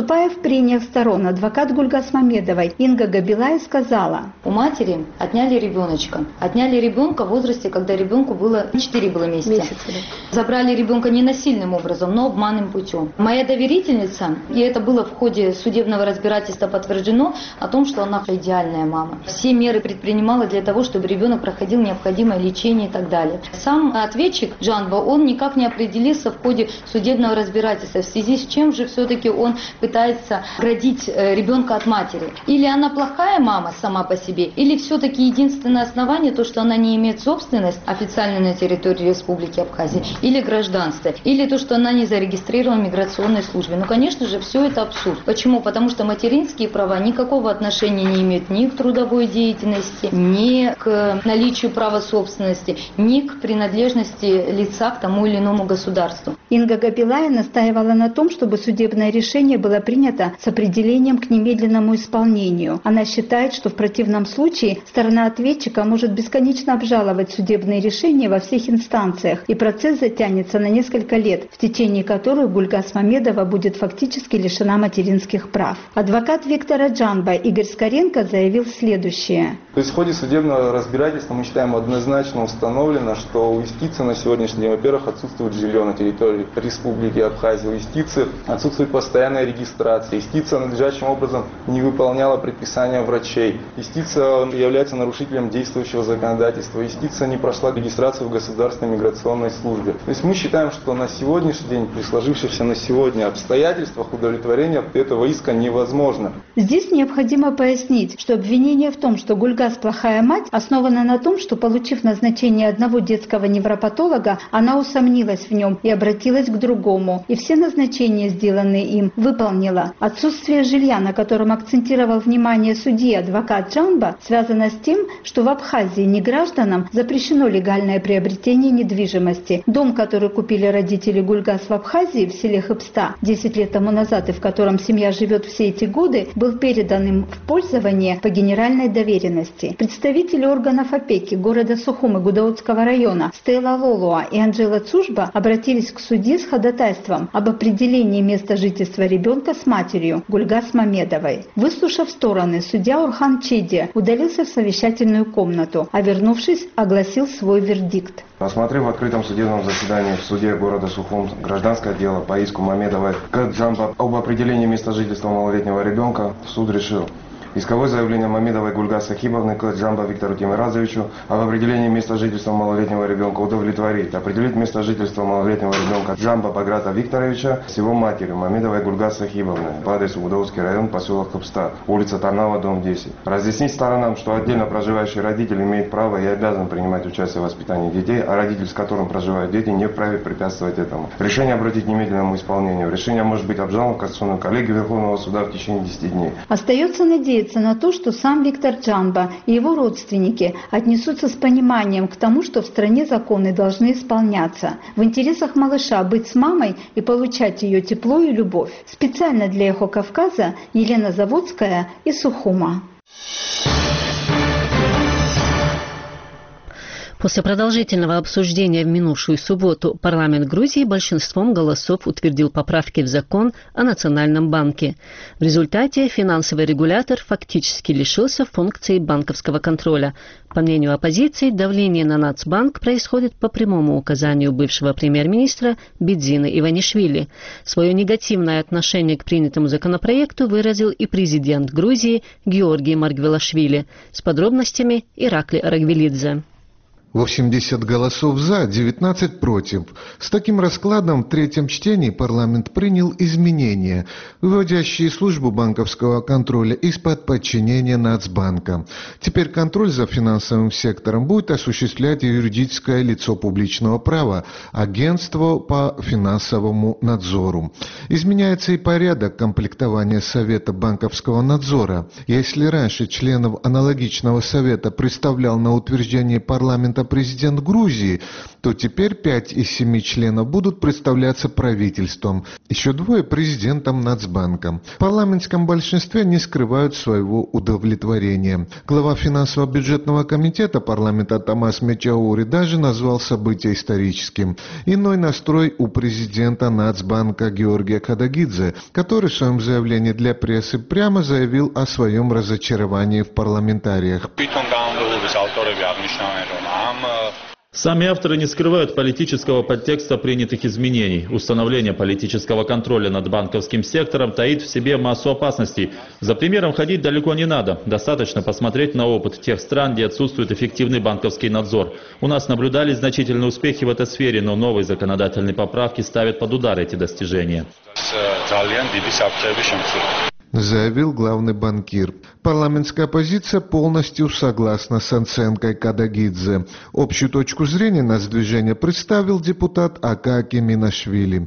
Выступая в прениях сторон, адвокат Гульгас Мамедовой Инга Габилая сказала: у матери отняли ребеночка. Отняли ребенка в возрасте, когда ребенку было четыре было месяца. Месяца да. Забрали ребенка не насильным образом, но обманным путем. Моя доверительница, и это было в ходе судебного разбирательства подтверждено, о том, что она идеальная мама. Все меры предпринимала для того, чтобы ребенок проходил необходимое лечение и так далее. Сам ответчик Джанба, он никак не определился в ходе судебного разбирательства, в связи с чем же все-таки он пытается родить ребенка от матери. Или она плохая мама сама по себе, или все-таки единственное основание то, что она не имеет собственность официально на территории Республики Абхазия, или гражданство, или то, что она не зарегистрирована в миграционной службе. Ну, конечно же, все это абсурд. Почему? Потому что материнские права никакого отношения не имеют ни к трудовой деятельности, ни к наличию права собственности, ни к принадлежности лица к тому или иному государству. Инга Габилая настаивала на том, чтобы судебное решение было принято с определением к немедленному исполнению. Она считает, что в противном случае сторона ответчика может бесконечно обжаловать судебные решения во всех инстанциях, и процесс затянется на несколько лет, в течение которых Гульгас Мамедова будет фактически лишена материнских прав. Адвокат Виктора Джанба Игорь Скоренко заявил следующее. То есть в ходе судебного разбирательства мы считаем однозначно установлено, что у юстиции на сегодняшний день, во-первых, отсутствует жилье на территории Республики Абхазия, у юстиции отсутствует постоянная регистрация, юстиция надлежащим образом не выполняла предписания врачей, юстиция является нарушителем действующего законодательства, юстиция не прошла регистрацию в государственной миграционной службе. То есть мы считаем, что на сегодняшний день, при сложившихся на сегодня обстоятельствах, удовлетворение этого иска невозможно. Здесь необходимо пояснить, что обвинение в том, что Гульгас плохая мать, основано на том, что, получив назначение одного детского невропатолога, она усомнилась в нем и обратилась к другому, и все назначения, сделанные им, выполнила. Отсутствие жилья, на котором акцентировал внимание судья адвокат Джанба, связано с тем, что в Абхазии негражданам запрещено легальное приобретение недвижимости. Дом, который купили родители Гульгас в Абхазии, в селе Хыбста, десять лет тому назад, и в котором семья живет все эти годы, был передан им в пользование по генеральной доверенности. Представители органов опеки города Сухум и Гудаутского района Стелла Лолуа и Анжела Цужба обратились к судье с ходатайством об определении места жительства ребенка с матерью Гульгас Мамедовой. Выслушав стороны, судья Орхан Чидия удалился в совещательную комнату, а вернувшись, огласил свой вердикт. Рассмотрев в открытом судебном заседании в суде города Сухум гражданское дело по иску Мамедовой к Джанба об определении места жительства малолетнего ребенка, суд решил: исковое заявление Мамедовой Гульгас Сахибовны к Джанба Виктору Тимиразовичу об определении места жительства малолетнего ребенка удовлетворить. Определить место жительства малолетнего ребенка Джанба Баграта Викторовича с его матерью Мамедовой Гульгас Сахибовны по адресу Гудаутский район, поселок Хыбста, улица Тарнава, дом десять. Разъяснить сторонам, что отдельно проживающий родитель имеет право и обязан принимать участие в воспитании детей, а родитель, с которым проживают дети, не вправе препятствовать этому. Решение обратить к немедленному исполнению. Решение может быть обжаловано в Конституционную коллегию Верховного суда в течение десяти дней. Остается надеяться на то, что сам Виктор Джанба и его родственники отнесутся с пониманием к тому, что в стране законы должны исполняться. В интересах малыша быть с мамой и получать ее тепло и любовь. Специально для Эхо Кавказа Елена Заводская из Сухума. После продолжительного обсуждения в минувшую субботу парламент Грузии большинством голосов утвердил поправки в закон о Национальном банке. В результате финансовый регулятор фактически лишился функции банковского контроля. По мнению оппозиции, давление на Нацбанк происходит по прямому указанию бывшего премьер-министра Бидзина Иванишвили. Свое негативное отношение к принятому законопроекту выразил и президент Грузии Георгий Маргвелашвили. С подробностями Иракли Арагвелидзе. восемьдесят голосов «за», девятнадцать против. С таким раскладом в третьем чтении парламент принял изменения, выводящие службу банковского контроля из-под подчинения Нацбанка. Теперь контроль за финансовым сектором будет осуществлять юридическое лицо публичного права – Агентство по финансовому надзору. Изменяется и порядок комплектования Совета банковского надзора. Если раньше членов аналогичного совета представлял на утверждение парламента Нацбанка президент Грузии, то теперь пять из семи членов будут представляться правительством, еще двое президентом Нацбанка. В парламентском большинстве не скрывают своего удовлетворения. Глава финансово-бюджетного комитета парламента Томас Мечаури даже назвал событие историческим. Иной настрой у президента Нацбанка Георгия Кадагидзе, который в своем заявлении для прессы прямо заявил о своем разочаровании в парламентариях. Сами авторы не скрывают политического подтекста принятых изменений. Установление политического контроля над банковским сектором таит в себе массу опасностей. За примером ходить далеко не надо. Достаточно посмотреть на опыт тех стран, где отсутствует эффективный банковский надзор. У нас наблюдались значительные успехи в этой сфере, но новые законодательные поправки ставят под удар эти достижения. Заявил главный банкир. Парламентская оппозиция полностью согласна с оценкой Кадагидзе. Общую точку зрения на сдвижение представил депутат Акаки Минашвили.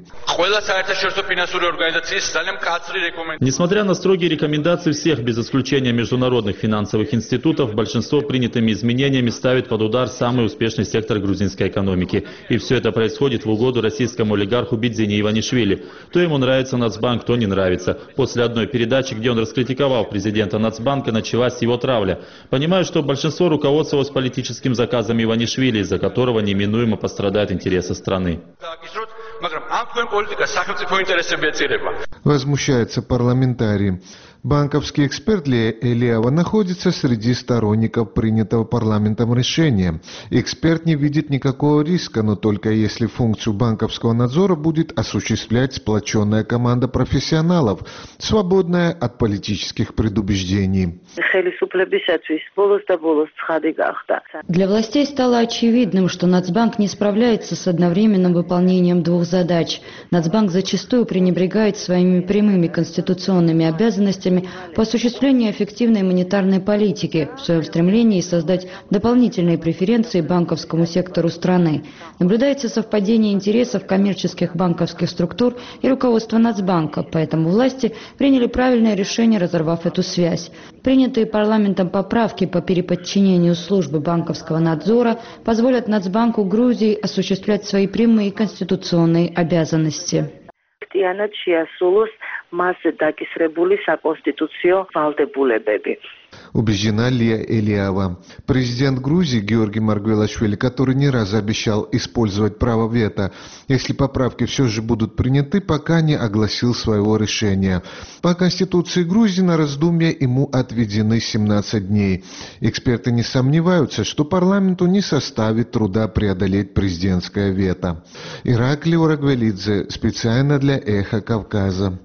Несмотря на строгие рекомендации всех, без исключения международных финансовых институтов, большинство принятыми изменениями ставит под удар самый успешный сектор грузинской экономики. И все это происходит в угоду российскому олигарху Бидзине Иванишвили. То ему нравится Нацбанк, то не нравится. После одной передачи, где он раскритиковал президента Нацбанка, началась его травля. Понимаю, что большинство руководствовалось политическим заказом Иванишвили, из-за которого неминуемо пострадают интересы страны. Возмущается парламентарий. Банковский эксперт Лия Элиава находится среди сторонников принятого парламентом решения. Эксперт не видит никакого риска, но только если функцию банковского надзора будет осуществлять сплоченная команда профессионалов, свободная от политических предубеждений. Для властей стало очевидным, что Нацбанк не справляется с одновременным выполнением двух задач. Нацбанк зачастую пренебрегает своими прямыми конституционными обязанностями по осуществлению эффективной монетарной политики в своем стремлении создать дополнительные преференции банковскому сектору страны. Наблюдается совпадение интересов коммерческих банковских структур и руководства Нацбанка, поэтому власти приняли правильное решение, разорвав эту связь. Принятые парламентом поправки по переподчинению службы банковского надзора позволят Нацбанку Грузии осуществлять свои прямые конституционные обязанности. Убеждена Лия Элиава. Президент Грузии Георгий Маргвелашвили, который не раз обещал использовать право вето, если поправки все же будут приняты, пока не огласил своего решения. По Конституции Грузии на раздумье ему отведены семнадцать дней. Эксперты не сомневаются, что парламенту не составит труда преодолеть президентское вето. Ираклий Урагвелидзе, специально для «Эхо Кавказа».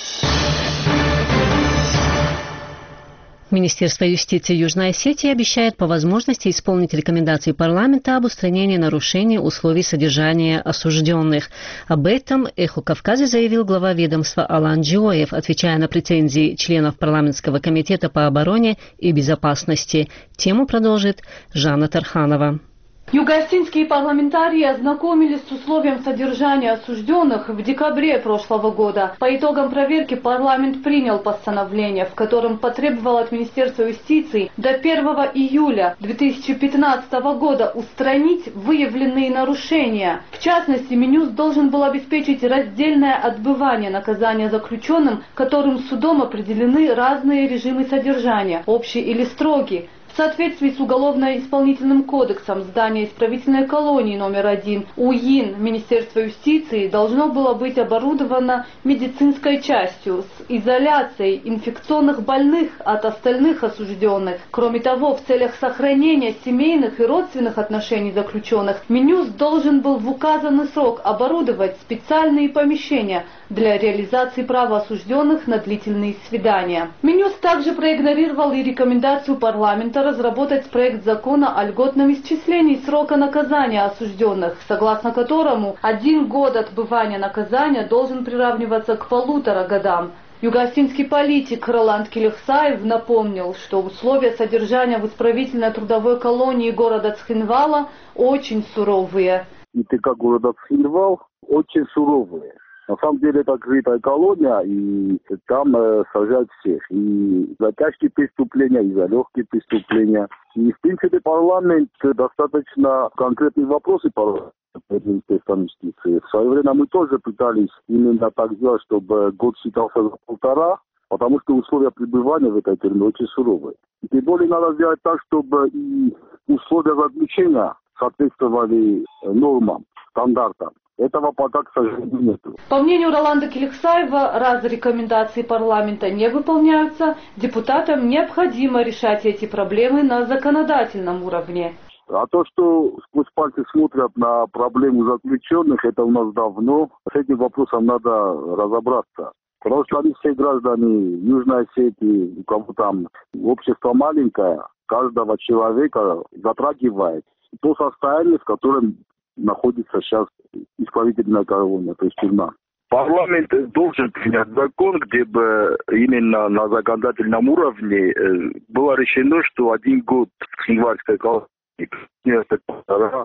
Министерство юстиции Южной Осетии обещает по возможности исполнить рекомендации парламента об устранении нарушений условий содержания осужденных. Об этом «Эхо Кавказа» заявил глава ведомства Алан Джиоев, отвечая на претензии членов парламентского комитета по обороне и безопасности. Тему продолжит Жанна Тарханова. Юго-осетинские парламентарии ознакомились с условием содержания осужденных в декабре прошлого года. По итогам проверки парламент принял постановление, в котором потребовал от Министерства юстиции до первого июля две тысячи пятнадцатого года устранить выявленные нарушения. В частности, Минюст должен был обеспечить раздельное отбывание наказания заключенным, которым судом определены разные режимы содержания, общий или строгий. В соответствии с Уголовно-исполнительным кодексом здание исправительной колонии номер один УИН Министерства юстиции должно было быть оборудовано медицинской частью с изоляцией инфекционных больных от остальных осужденных. Кроме того, в целях сохранения семейных и родственных отношений заключенных, Минюст должен был в указанный срок оборудовать специальные помещения для реализации права осужденных на длительные свидания. Минюст также проигнорировал и рекомендацию парламента разработать проект закона о льготном исчислении срока наказания осужденных, согласно которому один год отбывания наказания должен приравниваться к полутора годам. Юго-осетинский политик Роланд Келехсаев напомнил, что условия содержания в исправительно-трудовой колонии города Цхинвала очень суровые. И ТК города Цхинвал очень суровые. На самом деле это открытая колония, и там э, сажают всех. И за тяжкие преступления, и за легкие преступления. И, в принципе, парламент достаточно конкретные вопросы парламента. В свое время мы тоже пытались именно так сделать, чтобы год считался за полтора, потому что условия пребывания в этой тюрьме очень суровые. И тем более надо сделать так, чтобы и условия заключения соответствовали нормам, стандартам. Этого пока, к сожалению, нет. По мнению Роланда Келексаева, раз рекомендации парламента не выполняются, депутатам необходимо решать эти проблемы на законодательном уровне. А то, что сквозь пальцы смотрят на проблему заключенных, это у нас давно. С этим вопросом надо разобраться. Потому что они все граждане Южной Осетии, у кого там общество маленькое, каждого человека затрагивает то состояние, в котором находится сейчас исправительная колония, то есть тюрьма. Парламент должен принять закон, где бы именно на законодательном уровне было решено, что один год в январской колонии это полтора,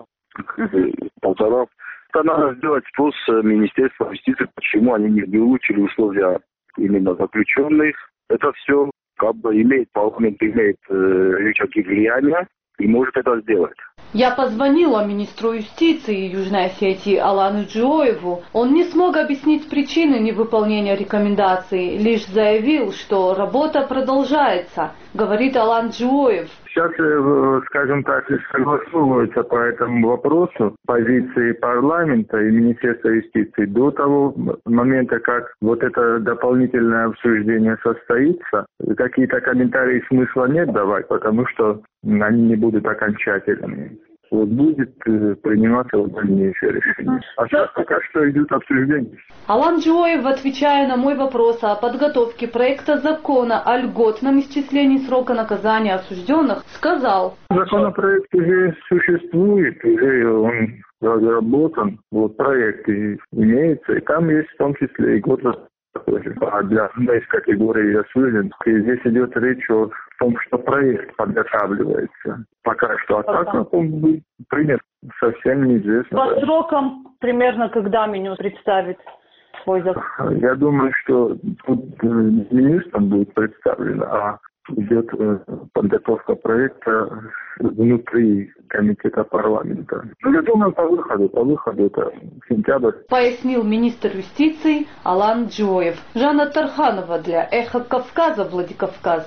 полтора. Это надо сделать спрос Министерства юстиции, почему они не улучшили условия именно заключенных. Это все как бы имеет, парламент имеет э, рычаги влияния и может это сделать. Я позвонила министру юстиции Южной Осетии Алану Джоеву. Он не смог объяснить причины невыполнения рекомендаций, лишь заявил, что работа продолжается, говорит Алан Джоев. Сейчас, скажем так, согласовываются по этому вопросу позиции парламента и Министерства юстиции до того момента, как вот это дополнительное обсуждение состоится. Какие-то комментарии смысла нет давать, потому что они не будут окончательными. Вот будет э, приниматься дальнейшее решение. А сейчас пока что идет обсуждение. Алан Джоев, отвечая на мой вопрос о подготовке проекта закона о льготном исчислении срока наказания осужденных, сказал: Законопроект уже существует, уже он разработан, вот проект и имеется, и там есть в том числе и год а для одной из категорий осужденных. И здесь идет речь о том, что проект подготавливается. Пока что, а так он будет принят, совсем неизвестно. По срокам примерно когда меню представит свой закон? Я думаю, что тут министром будет представлено, а идет подготовка проекта внутри комитета парламента. Ну, я думаю, по выходу, по выходу это сентябрь. Пояснил министр юстиции Алан Джоев. Жанна Тарханова для Эхо Кавказа, Владикавказ.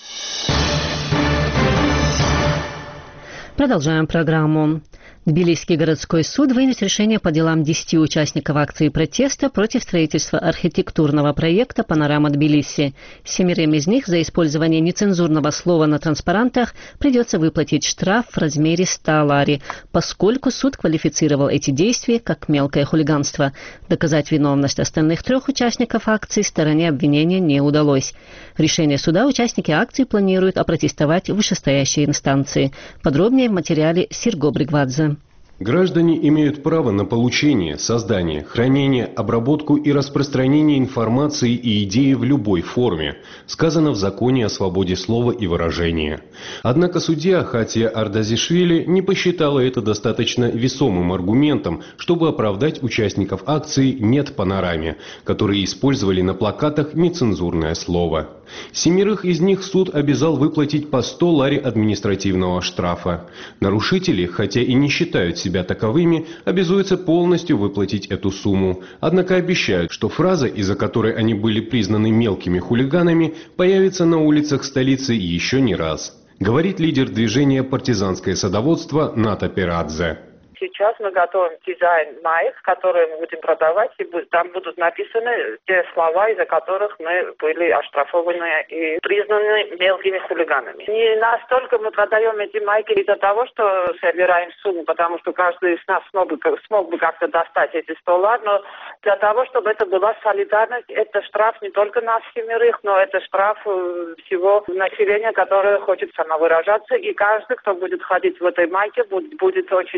Продолжаем программу. Тбилисский городской суд вынес решение по делам десяти участников акции протеста против строительства архитектурного проекта «Панорама Тбилиси». Семерым из них за использование нецензурного слова на транспарантах придется выплатить штраф в размере ста лари, поскольку суд квалифицировал эти действия как мелкое хулиганство. Доказать виновность остальных трех участников акции стороне обвинения не удалось. Решение суда участники акции планируют опротестовать в вышестоящей инстанции. Подробнее в материале Серго Бригвадзе. Граждане имеют право на получение, создание, хранение, обработку и распространение информации и идеи в любой форме, сказано в законе о свободе слова и выражения. Однако судья Хатия Ардазишвили не посчитала это достаточно весомым аргументом, чтобы оправдать участников акции «Нет панораме», которые использовали на плакатах нецензурное слово. Семерых из них суд обязал выплатить по сто лари административного штрафа. Нарушители, хотя и не считают себя таковыми, обязуются полностью выплатить эту сумму. Однако обещают, что фраза, из-за которой они были признаны мелкими хулиганами, появится на улицах столицы еще не раз. Говорит лидер движения «Партизанское садоводство» Ната Перадзе. Сейчас мы готовим дизайн майк, который мы будем продавать, и там будут написаны те слова, из-за которых мы были оштрафованы и признаны мелкими хулиганами. Не настолько мы продаем эти майки из-за того, что собираем сумму, потому что каждый из нас смог бы, смог бы как-то достать эти сто лар, но для того, чтобы это была солидарность, это штраф не только нас семерых, но это штраф всего населения, которое хочет самовыражаться, и каждый, кто будет ходить в этой майке, будет, будет очень хорошо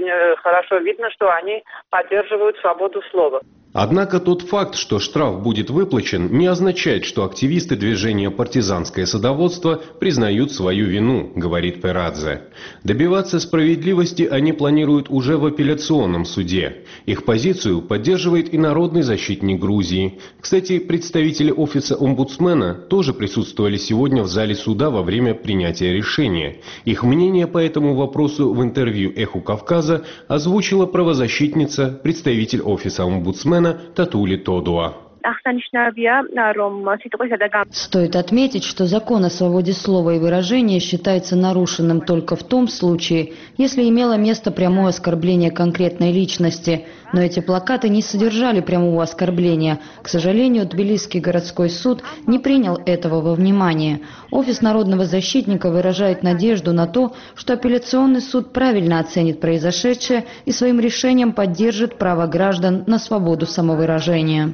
хорошо видно, что они поддерживают свободу слова. Однако тот факт, что штраф будет выплачен, не означает, что активисты движения «Партизанское садоводство» признают свою вину, говорит Перадзе. Добиваться справедливости они планируют уже в апелляционном суде. Их позицию поддерживает и народный защитник Грузии. Кстати, представители офиса омбудсмена тоже присутствовали сегодня в зале суда во время принятия решения. Их мнение по этому вопросу в интервью «Эху Кавказа» озвучила правозащитница, представитель офиса омбудсмена Татули Тодуа. Стоит отметить, что закон о свободе слова и выражения считается нарушенным только в том случае, если имело место прямое оскорбление конкретной личности. Но эти плакаты не содержали прямого оскорбления. К сожалению, Тбилисский городской суд не принял этого во внимание. Офис народного защитника выражает надежду на то, что апелляционный суд правильно оценит произошедшее и своим решением поддержит право граждан на свободу самовыражения.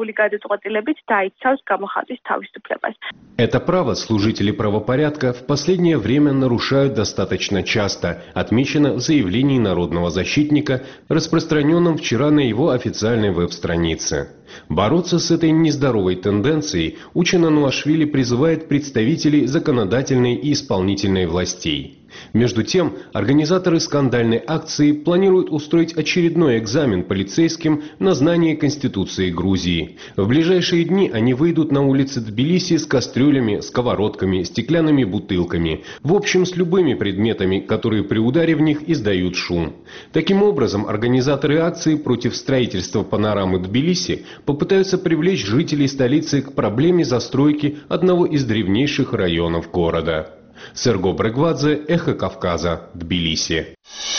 Это право служители правопорядка в последнее время нарушают достаточно часто, отмечено в заявлении народного защитника, распространенном вчера на его официальной веб-странице. Бороться с этой нездоровой тенденцией Учена Нуашвили призывает представителей законодательной и исполнительной властей. Между тем, организаторы скандальной акции планируют устроить очередной экзамен полицейским на знание Конституции Грузии. В ближайшие дни они выйдут на улицы Тбилиси с кастрюлями, сковородками, стеклянными бутылками, в общем, с любыми предметами, которые при ударе в них издают шум. Таким образом, организаторы акции против строительства панорамы Тбилиси попытаются привлечь жителей столицы к проблеме застройки одного из древнейших районов города. Серго Брегвадзе, Эхо Кавказа, Тбилиси.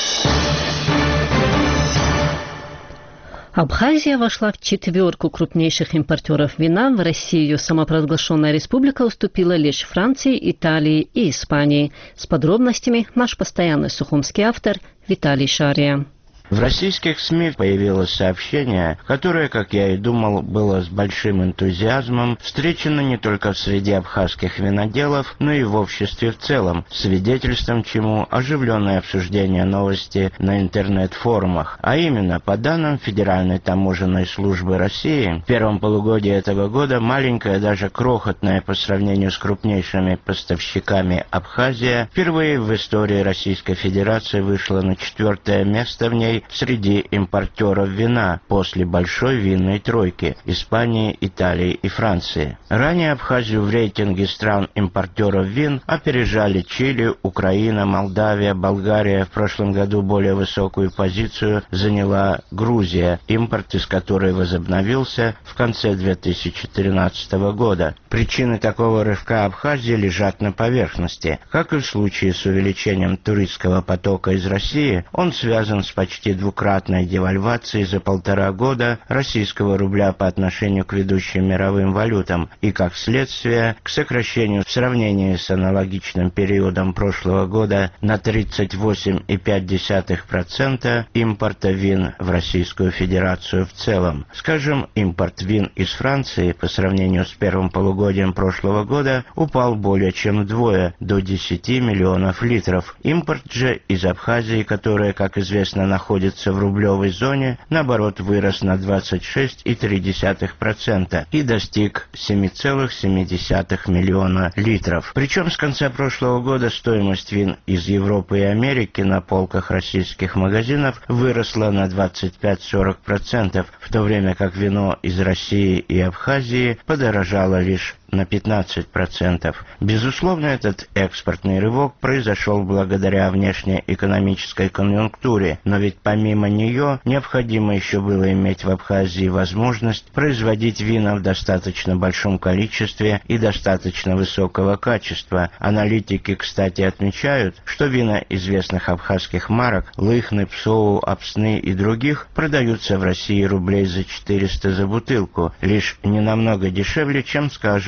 Абхазия вошла в четверку крупнейших импортеров вина. В России ее самопровозглашенная республика уступила лишь Франции, Италии и Испании. С подробностями наш постоянный сухумский автор Виталий Шария. В российских СМИ появилось сообщение, которое, как я и думал, было с большим энтузиазмом встречено не только в среде абхазских виноделов, но и в обществе в целом, свидетельством чему оживленное обсуждение новости на интернет-форумах. А именно, по данным Федеральной таможенной службы России, в первом полугодии этого года маленькая, даже крохотная по сравнению с крупнейшими поставщиками Абхазия впервые в истории Российской Федерации вышла на четвертое место в ней среди импортеров вина после большой винной тройки Испании, Италии и Франции. Ранее Абхазию в рейтинге стран-импортеров вин опережали Чили, Украина, Молдавия, Болгария. В прошлом году более высокую позицию заняла Грузия, импорт из которой возобновился в конце две тысячи тринадцатого года. Причины такого рывка Абхазии лежат на поверхности. Как и в случае с увеличением туристского потока из России, он связан с почти двукратной девальвацией за полтора года российского рубля по отношению к ведущим мировым валютам и, как следствие, к сокращению в сравнении с аналогичным периодом прошлого года на тридцать восемь и пять десятых процента импорта вин в Российскую Федерацию в целом. Скажем, импорт вин из Франции по сравнению с первым полугодием прошлого года упал более чем вдвое, до десяти миллионов литров. Импорт же из Абхазии, которая, как известно, находится в рублевой зоне, наоборот, вырос на двадцать шесть и три десятых процента и достиг семи целых семи десятых миллиона литров. Причем с конца прошлого года стоимость вин из Европы и Америки на полках российских магазинов выросла на двадцать пять - сорок процентов, в то время как вино из России и Абхазии подорожало лишь на пятнадцать процентов. Безусловно, этот экспортный рывок произошел благодаря внешнеэкономической конъюнктуре, но ведь помимо нее необходимо еще было иметь в Абхазии возможность производить вина в достаточно большом количестве и достаточно высокого качества. Аналитики, кстати, отмечают, что вина известных абхазских марок Лыхны, Псоу, Апсны и других продаются в России рублей за четыреста за бутылку, лишь не намного дешевле, чем, скажем,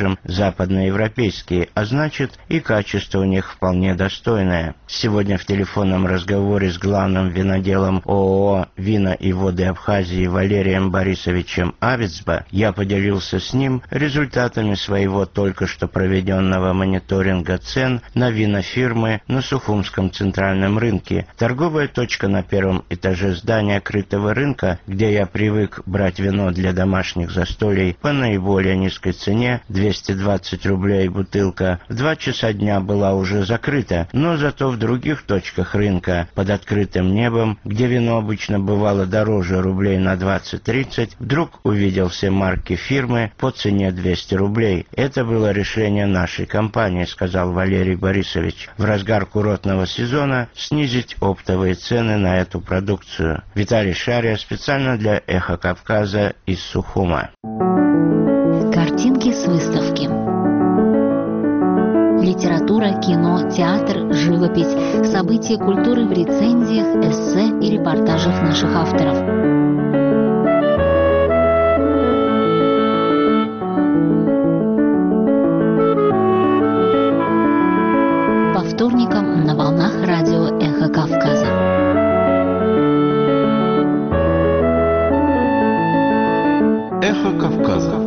скажем, западноевропейские, а значит и качество у них вполне достойное. Сегодня в телефонном разговоре с главным виноделом ООО «Вина и воды Абхазии» Валерием Борисовичем Авицба я поделился с ним результатами своего только что проведенного мониторинга цен на винофирмы на Сухумском центральном рынке. Торговая точка на первом этаже здания крытого рынка, где я привык брать вино для домашних застолий по наиболее низкой цене двести двадцать рублей бутылка, в два часа дня была уже закрыта, но зато в других точках рынка под открытым небом, где вино обычно бывало дороже рублей на двадцать-тридцать, вдруг увидел все марки фирмы по цене двести рублей. Это было решение нашей компании, сказал Валерий Борисович, в разгар курортного сезона снизить оптовые цены на эту продукцию. Виталий Шария специально для «Эхо Кавказа» из Сухума. Картинки с выставки. Литература, кино, театр, живопись, события культуры в рецензиях, эссе и репортажах наших авторов. По вторникам на волнах радио «Эхо Кавказа». Эхо Кавказа.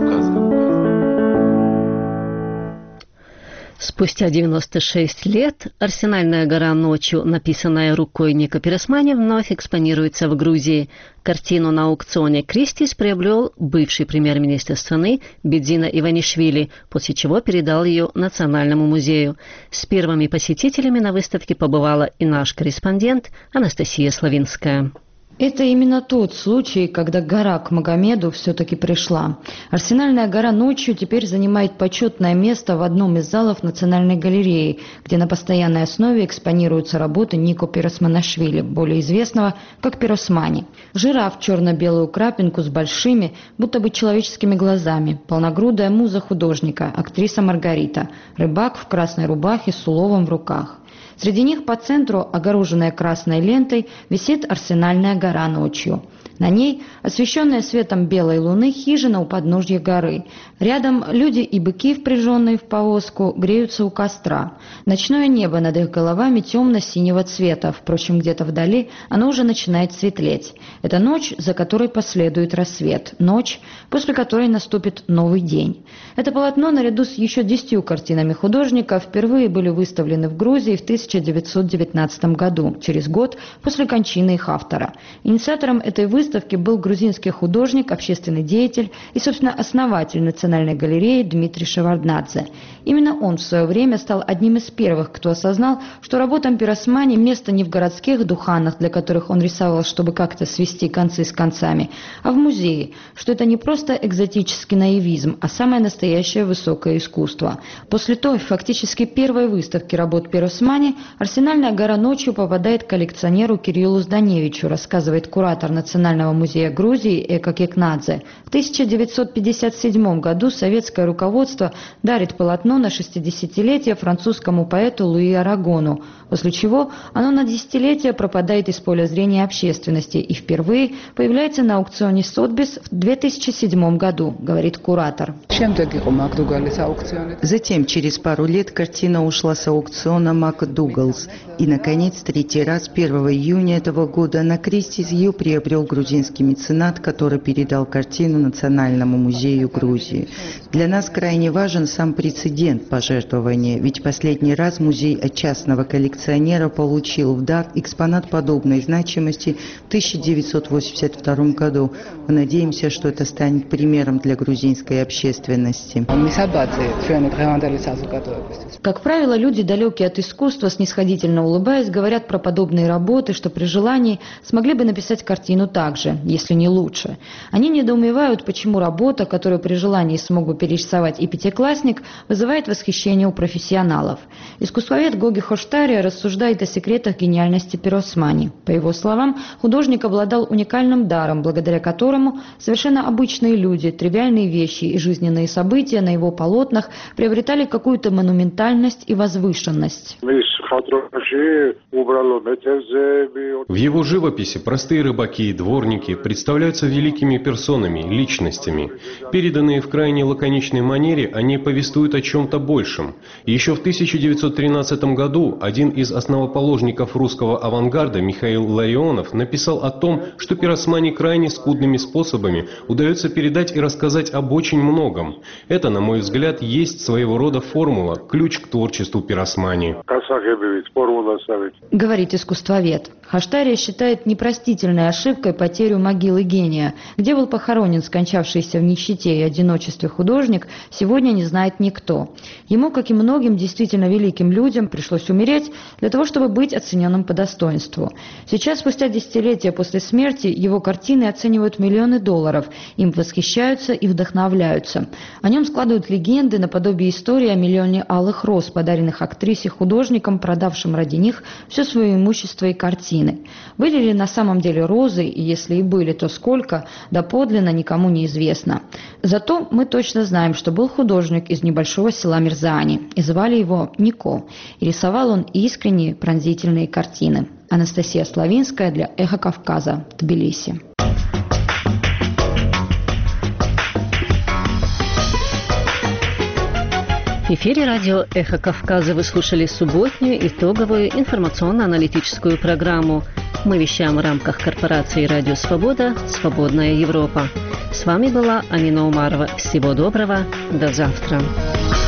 Спустя девяносто шесть лет «Арсенальная гора ночью», написанная рукой Ника Пиросмани, вновь экспонируется в Грузии. Картину на аукционе Кристис приобрел бывший премьер-министр страны Бедзина Иванишвили, после чего передал ее Национальному музею. С первыми посетителями на выставке побывала и наш корреспондент Анастасия Славинская. Это именно тот случай, когда гора к Магомеду все-таки пришла. Арсенальная гора ночью теперь занимает почетное место в одном из залов Национальной галереи, где на постоянной основе экспонируются работы Нико Пиросманашвили, более известного как Пиросмани. Жираф в черно-белую крапинку с большими, будто бы человеческими глазами, полногрудая муза художника, актриса Маргарита, рыбак в красной рубахе с уловом в руках. Среди них по центру, огороженная красной лентой, висит Арсенальная гора ночью. На ней, освещенная светом белой луны, хижина у подножья горы. Рядом люди и быки, впряженные в повозку, греются у костра. Ночное небо над их головами темно-синего цвета, впрочем, где-то вдали оно уже начинает светлеть. Это ночь, за которой последует рассвет. Ночь, после которой наступит новый день. Это полотно, наряду с еще десятью картинами художника, впервые были выставлены в Грузии в тысяча девятьсот девятнадцатом году, через год после кончины их автора. Инициатором этой выставки был грузинский художник, общественный деятель и, собственно, основатель Национальной галереи Дмитрий Шеварднадзе. Именно он в свое время стал одним из первых, кто осознал, что работам Пиросмани место не в городских духанах, для которых он рисовал, чтобы как-то свести концы с концами, а в музее, что это не просто экзотический наивизм, а самое настоящее высокое искусство. После той, фактически первой выставки работ Пиросмани, Арсенальная гора ночью попадает к коллекционеру Кириллу Зданевичу, рассказывает куратор Национального музея Грузии Эко Кекнадзе. В тысяча девятьсот пятьдесят седьмом году советское руководство дарит полотно на шестидесятилетие французскому поэту Луи Арагону, после чего оно на десятилетие пропадает из поля зрения общественности и впервые появляется на аукционе Сотбис в две тысячи седьмом году, говорит куратор. Затем, через пару лет, картина ушла с аукциона МакДугалс. И, наконец, третий раз, первого июня этого года, на Кристис ее приобрел грузинский меценат, который передал картину Национальному музею Грузии. Для нас крайне важен сам прецедент пожертвования, ведь последний раз музей от частного коллекционера получил в дар экспонат подобной значимости в тысяча девятьсот восемьдесят втором году. Мы надеемся, что это станет примером для грузинской общественности. Как правило, люди, далекие от искусства, снисходительно улыбаясь, говорят про подобные работы, что при желании смогли бы написать картину так же, если не лучше. Они недоумевают, почему работа, которую при желании смог бы перерисовать и пятиклассник, вызывает восхищение у профессионалов. Искусствовед Гоги Хоштария рассуждает о секретах гениальности Пиросмани. По его словам, художник обладал уникальным даром, благодаря которому совершенно обычные люди, тривиальные вещи и жизненные события на его полотнах приобретали какую-то монументальность и возвышенность. В его живописи простые рыбаки и дворники представляются великими персонами, личностями, переданные в крайне лаконичном лаконичной манере они повествуют о чем-то большем. Еще в тысяча девятьсот тринадцатом году один из основоположников русского авангарда Михаил Ларионов написал о том, что пиросмане крайне скудными способами удается передать и рассказать об очень многом. Это, на мой взгляд, есть своего рода формула, ключ к творчеству пиросмани. Говорит искусствовед. Хаштария считает непростительной ошибкой потерю могилы гения. Где был похоронен скончавшийся в нищете и одиночестве художник, сегодня не знает никто. Ему, как и многим действительно великим людям, пришлось умереть для того, чтобы быть оцененным по достоинству. Сейчас, спустя десятилетия после смерти, его картины оценивают миллионы долларов, им восхищаются и вдохновляются. О нем складывают легенды наподобие истории о миллионе алых роз, подаренных актрисе художникам, продавшим ради них все свое имущество и картины. Были ли на самом деле розы, и если и были, то сколько, доподлинно никому не известно. Зато мы точно знаем, что был художник из небольшого села Мирзаани, и звали его Нико, и рисовал он искренние пронзительные картины. Анастасия Славинская для «Эхо Кавказа», Тбилиси. В эфире радио «Эхо Кавказа» вы слушали субботнюю итоговую информационно-аналитическую программу. Мы вещаем в рамках корпорации «Радио Свобода. Свободная Европа». С вами была Амина Умарова. Всего доброго. До завтра.